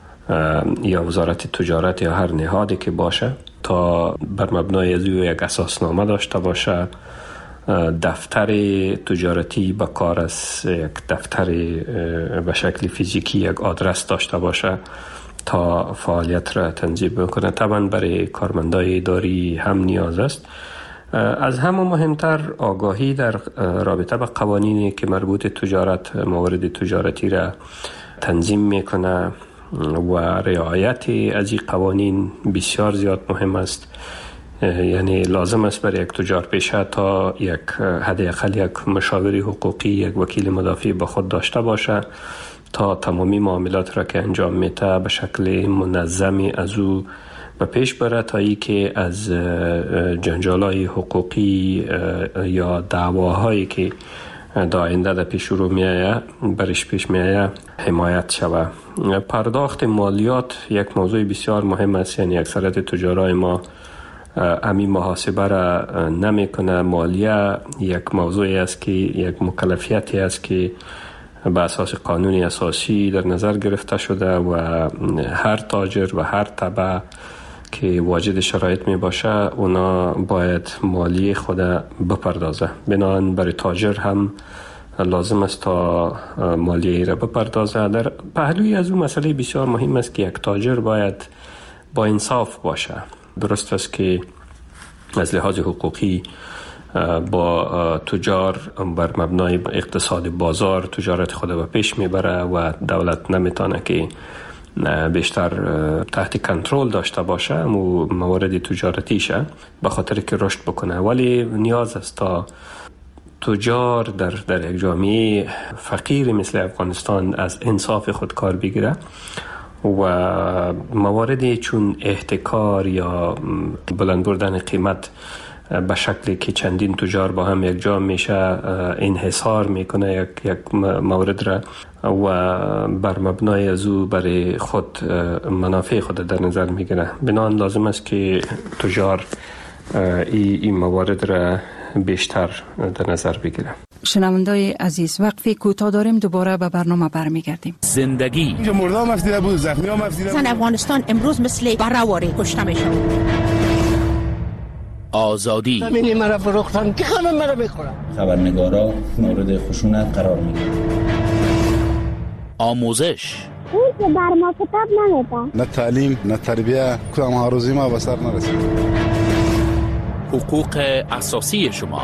یا وزارت تجارت یا هر نهادی که باشه تا بر مبنای از او یک اساسنامه داشته باشه، دفتر تجارتی با کار از یک دفتر به شکل فیزیکی یک آدرس داشته باشه تا فعالیت را تنظیم بکنه. طبعا برای کارمندای اداری هم نیاز است. از همه مهمتر آگاهی در رابطه با قوانینی که مربوط تجارت، موارد تجارتی را تنظیم میکنه و رعایت از این قوانین بسیار زیاد مهم است. یعنی لازم است برای یک تجار پیشه تا یک حداقل یک مشاور حقوقی، یک وکیل مدافع با خود داشته باشه تا تمامی معاملات را که انجام میده به شکل منظمی از او به پیش بره تا ای که از جنجالای حقوقی یا دعواهایی که در آینده در پیش رو میآید برش پیش میآید حمایت شود. پرداخت مالیات یک موضوع بسیار مهم است. یعنی اکثریت تجارای ما امی محاسبه را نمی کنه. مالیه یک موضوعی است که یک مکلفیتی است که به اساس قانونی اساسی در نظر گرفته شده و هر تاجر و هر تبع که واجد شرایط می باشه اونا باید مالیه خود بپردازه. بنابراین برای تاجر هم لازم است تا مالیه را بپردازه. در پهلوی از اون مسئله بسیار مهم است که یک تاجر باید با انصاف باشه. درست است که از لحاظ حقوقی با تجار بر مبنای اقتصاد بازار تجارت خود به پیش میبره و دولت نمیتونه که بیشتر تحت کنترل داشته باشه و موارد تجارتیشه به خاطر که رشد بکنه. ولی نیاز است تا تجار در یک جامعه فقیر مثل افغانستان از انصاف خود کار بگیره و مواردی چون احتکار یا بلند بردن قیمت به شکلی که چندین تجار با هم یک جا میشه انحصار میکنه یک مورد را و بر مبنای از او برای خود منافع خود در نظر میگیره. بنابراین لازم است که تجار این موارد را بیشتر در نظر بگیره. شنوندای عزیز، وقفه کوتاه داریم، دوباره به برنامه برمیگردیم. زندگی اینجا مردم افزیده بود، زخمی هم افزیده بود. زن افغانستان امروز مثل برآوری کشته میشه. آزادی زمینی مرا فروختن که همه مرا میخورن. خبرنگارا مورد خشونت قرار میگیرن. آموزش اون که بر ما کتاب نمیده. نه تعلیم نه تربیه کدام هاروزی ما به سر نرسید. حقوق اساسی شما.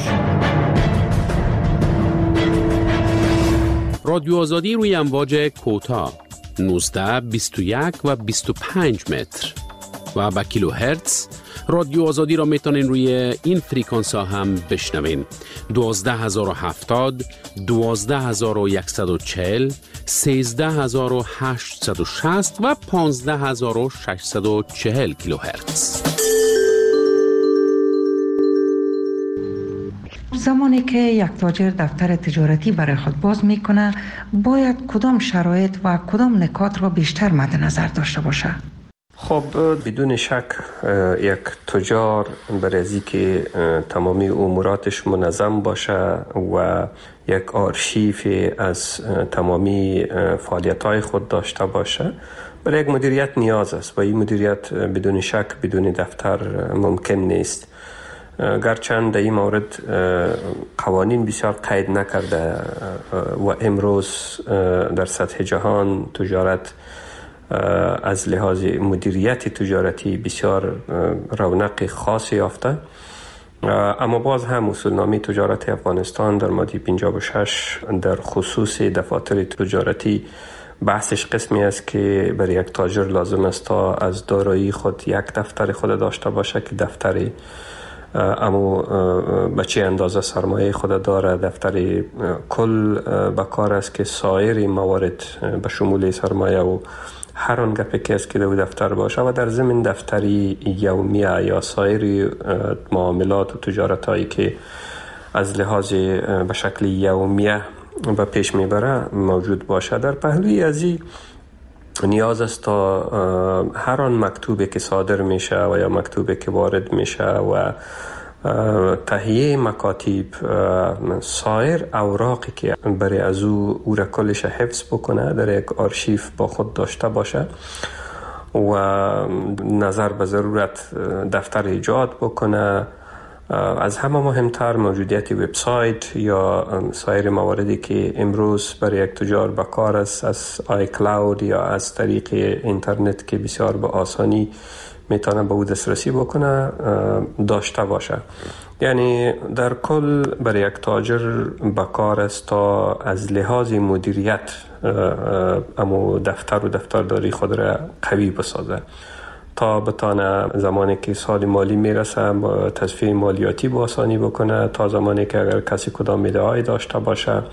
رادیو آزادی روی امواج کوتاه 19 21 و 25 متر و به کیلو هرتز. رادیو آزادی را میتونین روی این فریکانس ها هم بشنوین: 12070، 12140، 13860 و 15640 کیلو هرتز. زمانی که یک تاجر دفتر تجارتی برای خود باز میکنه، باید کدام شرایط و کدام نکات را بیشتر مد نظر داشته باشه؟ خب بدون شک یک تجار برای از اینکه تمامی اموراتش منظم باشه و یک آرشیف از تمامی فعالیت‌های خود داشته باشه، برای یک مدیریت نیاز است و این مدیریت بدون شک بدون دفتر ممکن نیست. گرچند در این مورد قوانین بسیار قید نکرده و امروز در سطح جهان تجارت از لحاظ مدیریت تجارتی بسیار رونق خاصی یافته، اما باز هم اصولنامه تجارت افغانستان در ماده 56 در خصوص دفاتر تجارتی بحثش قسمی است که برای یک تاجر لازم است تا از دارایی خود یک دفتر خود داشته باشه که دفتر اما به چه اندازه سرمایه خود داره، دفتر کل به کار است که سایر موارد به شمول سرمایه و هر آن گپی که است که در دفتر باشه و در ضمن دفتری یومیه یا سایر معاملات و تجارت هایی که از لحاظ به شکل یومیه به پیش میبره موجود باشه. در پهلوی از این نیاز است تا هر آن مکتوبی که صادر میشه و یا مکتوبی که وارد میشه و تهیه مکاتب سایر اوراقی که برای از او را کلش حفظ بکنه در یک آرشیف با خود داشته باشه و نظر به ضرورت دفتر ایجاد بکنه. از همه مهمتر موجودیت وبسایت یا سایر مواردی که امروز برای یک تجار به کار است، از آی کلاود یا از طریق اینترنت که بسیار به آسانی میتونه به او دسترسی بکنه داشته باشه. یعنی در کل برای یک تاجر به کار است تا از لحاظ مدیریت اما دفتر و دفترداری خود را قوی بسازه تا بتانه زمانی که سال مالی میرسه تصفیه مالیاتی با آسانی بکنه، تا زمانی که اگر کسی کدام ایده‌ای داشته باشه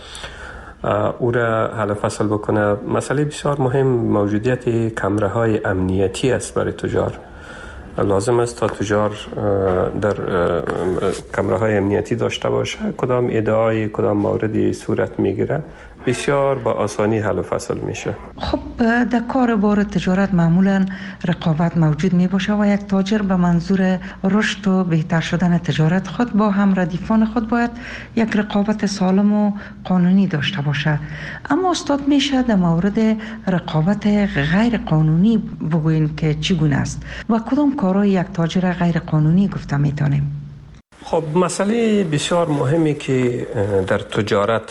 او را حل فصل بکنه. مسئله بسیار مهم موجودیت کمره‌های امنیتی است برای تجار. لازم است تا تجار در کمره‌های امنیتی داشته باشه. کدام ایده‌ای کدام موردی صورت میگیره بسیار با آسانی حل و فصل میشه. خب در کار بار تجارت معمولا رقابت موجود می باشه و یک تاجر به منظور رشد و بهتر شدن تجارت خود با هم ردیفان خود باید یک رقابت سالم و قانونی داشته باشه. اما استاد میشه در مورد رقابت غیر قانونی بگوین که چگونه است و کدام کارهای یک تاجر غیر قانونی گفته میتونیم؟ خب مسئله بسیار مهمی که در تجارت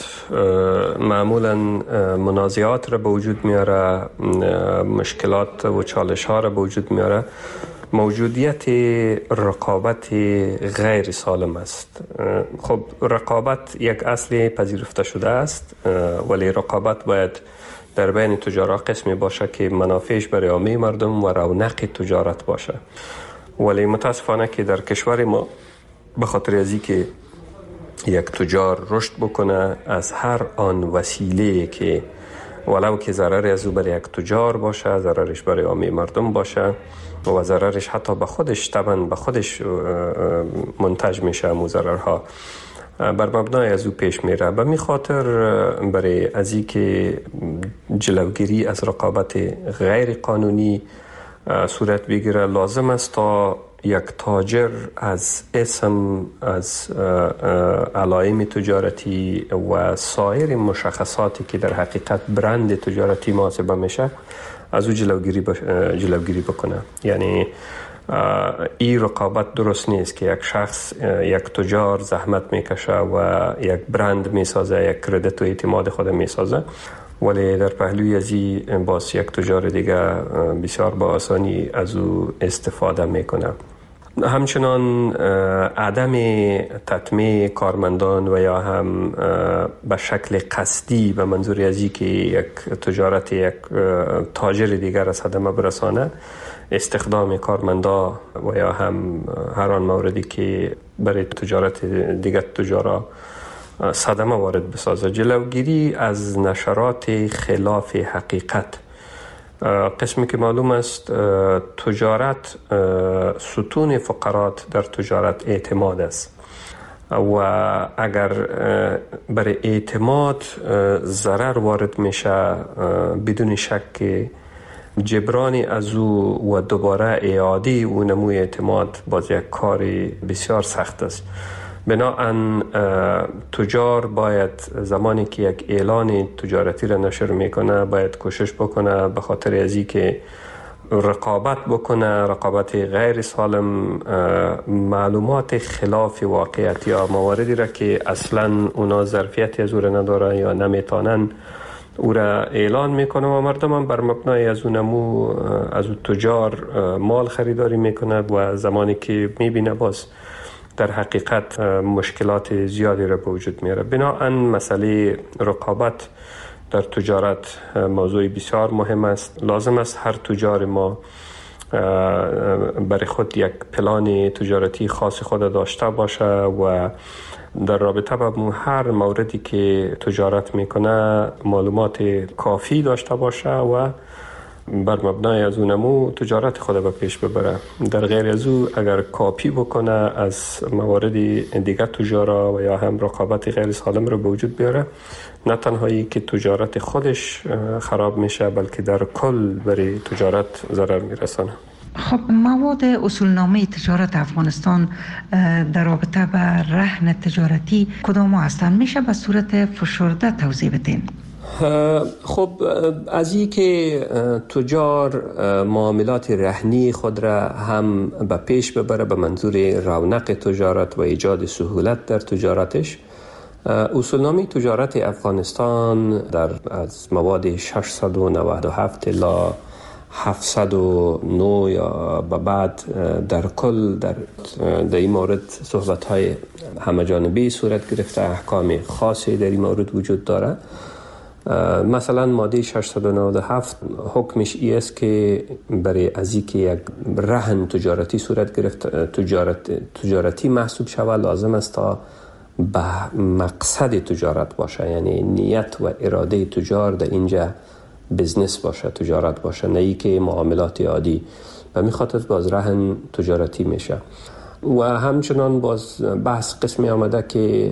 معمولا منازعات را به وجود میاره، مشکلات و چالش ها را به وجود میاره، موجودیت رقابت غیر سالم است. خب رقابت یک اصل پذیرفته شده است، ولی رقابت باید در بین تجارت قسمی باشه که منافعش برای عامه مردم و رونق تجارت باشه. ولی متاسفانه که در کشور ما به خاطر ازی که یک تجار رشد بکنه از هر آن وسیله که ولو که ضرر از او برای یک تجار باشه، ضررش برای عامه مردم باشه و ضررش حتی به خودش طبعا به خودش منتج میشه، مو ضررها بر مبنای از او پیش میره. به می خاطر برای ازی که جلوگیری از رقابت غیر قانونی صورت بگیره لازم است تا یک تاجر از اسم، از علائم تجارتی و سایر مشخصاتی که در حقیقت برند تجارتی محاسبه میشه از او جلوگیری بکنه. یعنی این رقابت درست نیست که یک شخص، یک تجار زحمت میکشه و یک برند میسازه، یک کردیت و اعتماد خود میسازه، ولی در پهلوی ازی باز یک تجار دیگه بسیار با آسانی از او استفاده میکنه. همچنان عدم تطمیع کارمندان و یا هم به شکل قصدی به منظور از که یک تجارت یک تاجر دیگر از صدمه برسانه، استخدام کارمندا و یا هم هر آن موردی که برای تجارت دیگر تجارا صدمه وارد بسازه، جلوگیری از نشرات خلاف حقیقت. قسمی که معلوم است تجارت ستون فقرات در تجارت اعتماد است و اگر برای اعتماد ضرر وارد میشه بدون شک جبران از او و دوباره اعاده او نموی اعتماد باز یک کار بسیار سخت است. بنابراین تجار باید زمانی که یک اعلان تجارتی را نشر میکنه باید کوشش بکنه به خاطر ازی که رقابت بکنه، رقابت غیر سالم، معلومات خلاف واقعیت یا مواردی را که اصلا اونا ظرفیتی از او را نداره یا نمیتونن او را اعلان میکنه و مردم هم بر مبنای از اونمو از اون تجار مال خریداری میکنه و زمانی که میبینه باز در حقیقت مشکلات زیادی را به وجود میاره. بنابراین مسئله رقابت در تجارت موضوع بسیار مهم است. لازم است هر تجار ما برای خود یک پلان تجارتی خاص خود داشته باشه و در رابطه با هر موردی که تجارت میکنه معلومات کافی داشته باشه و بر مبنای از اونمو تجارت خود به پیش ببره. در غیر از او اگر کاپی بکنه از موارد دیگر تجارا و یا هم رقابت غیر سالم رو به وجود بیاره، نه تنهایی که تجارت خودش خراب میشه بلکه در کل برای تجارت ضرر میرسانه. خب مواد اصولنامه تجارت افغانستان در رابطه به رهن تجارتی کدام هستند؟ میشه به صورت فشرده توضیح بدین؟ خب از این که تجار معاملات رهنی خود را هم به پیش ببره به منظور رونق تجارت و ایجاد سهولت در تجارتش، اصولنامه تجارت افغانستان در از مواد 697 الی 709 یا به بعد در کل در این مورد صحبت‌های همه‌جانبه صورت گرفته، احکام خاصی در این مورد وجود داره. مثلا ماده 697 حکمش ای است که برای از اینکه یک رهن تجارتی صورت گرفت تجارتی محسوب شود لازم است تا به مقصد تجارت باشه، یعنی نیت و اراده تجار در اینجا بزنس باشه، تجارت باشه، نه ای که معاملات عادی. و می خاطر باز رهن تجارتی میشه. و همچنان باز بحث قسمی آمده که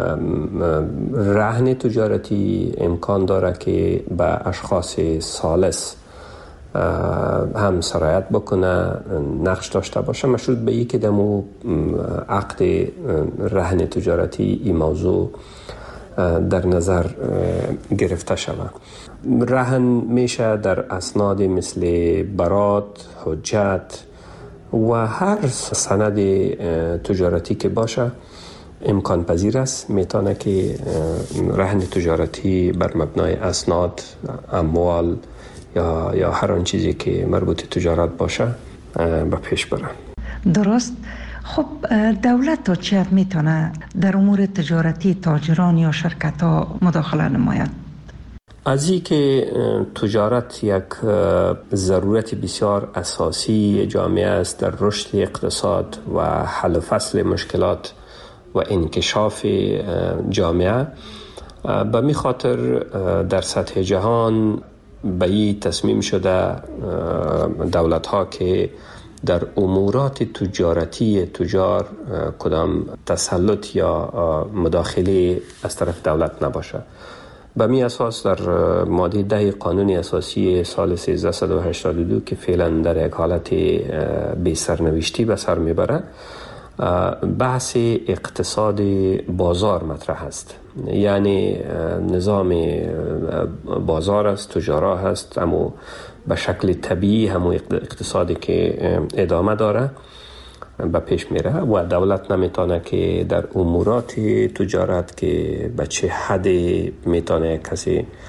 رهن تجارتی امکان داره که به اشخاص ثالث هم سرایت بکنه، نقش داشته باشه، مشروط به این که دمو عقد رهن تجارتی این موضوع در نظر گرفته شود. رهن میشه در اسناد مثل برات، حجت و هر سند تجارتی که باشه امکان پذیر است. میتونه که رهن تجارتی بر مبنای اسناد، اموال یا هر آن چیزی که مربوط تجارت باشه به پیش بره. درست. خب دولت تا چه حد میتونه در امور تجارتی تاجران یا شرکت ها مداخله نماید؟ از این که تجارت یک ضرورت بسیار اساسی جامعه است در رشد اقتصاد و حل و فصل مشکلات و انکشاف جامعه، به می خاطر در سطح جهان به این تصمیم شده دولت ها که در امورات تجارتی تجار کدام تسلط یا مداخله از طرف دولت نباشه. به می اساس در ماده 10 قانون اساسی سال 1382 که فعلا در یک حالت بی سرنوشتی به سر میبره، بحث اقتصاد بازار مطرح است. یعنی نظام بازار است، تجارت هست، اما به شکل طبیعی همون اقتصادی که ادامه داره به پیش میره و دولت نمیتونه که در امورات تجارت که به چه حد میتونه کسی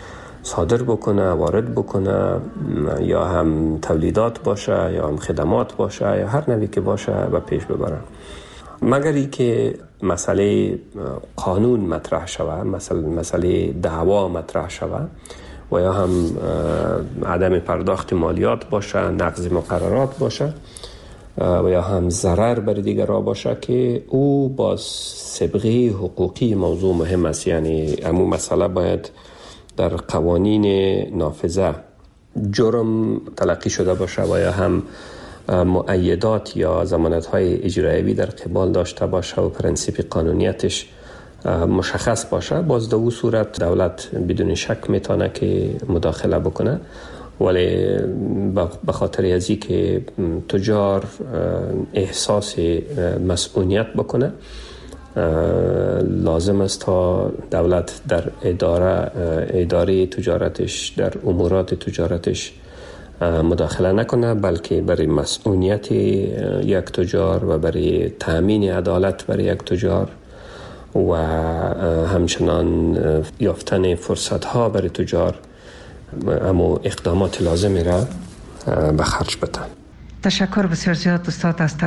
صادر بکنه، وارد بکنه، یا هم تولیدات باشه یا هم خدمات باشه یا هر نوعی که باشه و پیش ببرن. مگر ای که مسئله قانون مطرح شوه، مسئله دعوا مطرح شوه و یا هم عدم پرداخت مالیات باشه، نقض مقررات باشه و یا هم ضرر بر دیگران باشه که او با سابقه حقوقی موضوع مهم است. یعنی همون مسئله باید در قوانین نافذه جرم تلقی شده باشه و یا هم مؤیدات یا ضمانت‌های اجرایی در قبال داشته باشه و پرنسیپ قانونیتش مشخص باشه. باز در اون صورت دولت بدون شک میتونه که مداخله بکنه، ولی به خاطر از این که تجار احساس مسئولیت بکنه لازم است تا دولت در اداره تجارتش، در امورات تجارتش مداخله نکنه، بلکه برای مسئولیت یک تجار و برای تأمین عدالت برای یک تجار و همچنان یافتن فرصت‌ها برای تجار اما اقدامات لازمی را به خرج بده. تشکر بسیار زیاد استاد از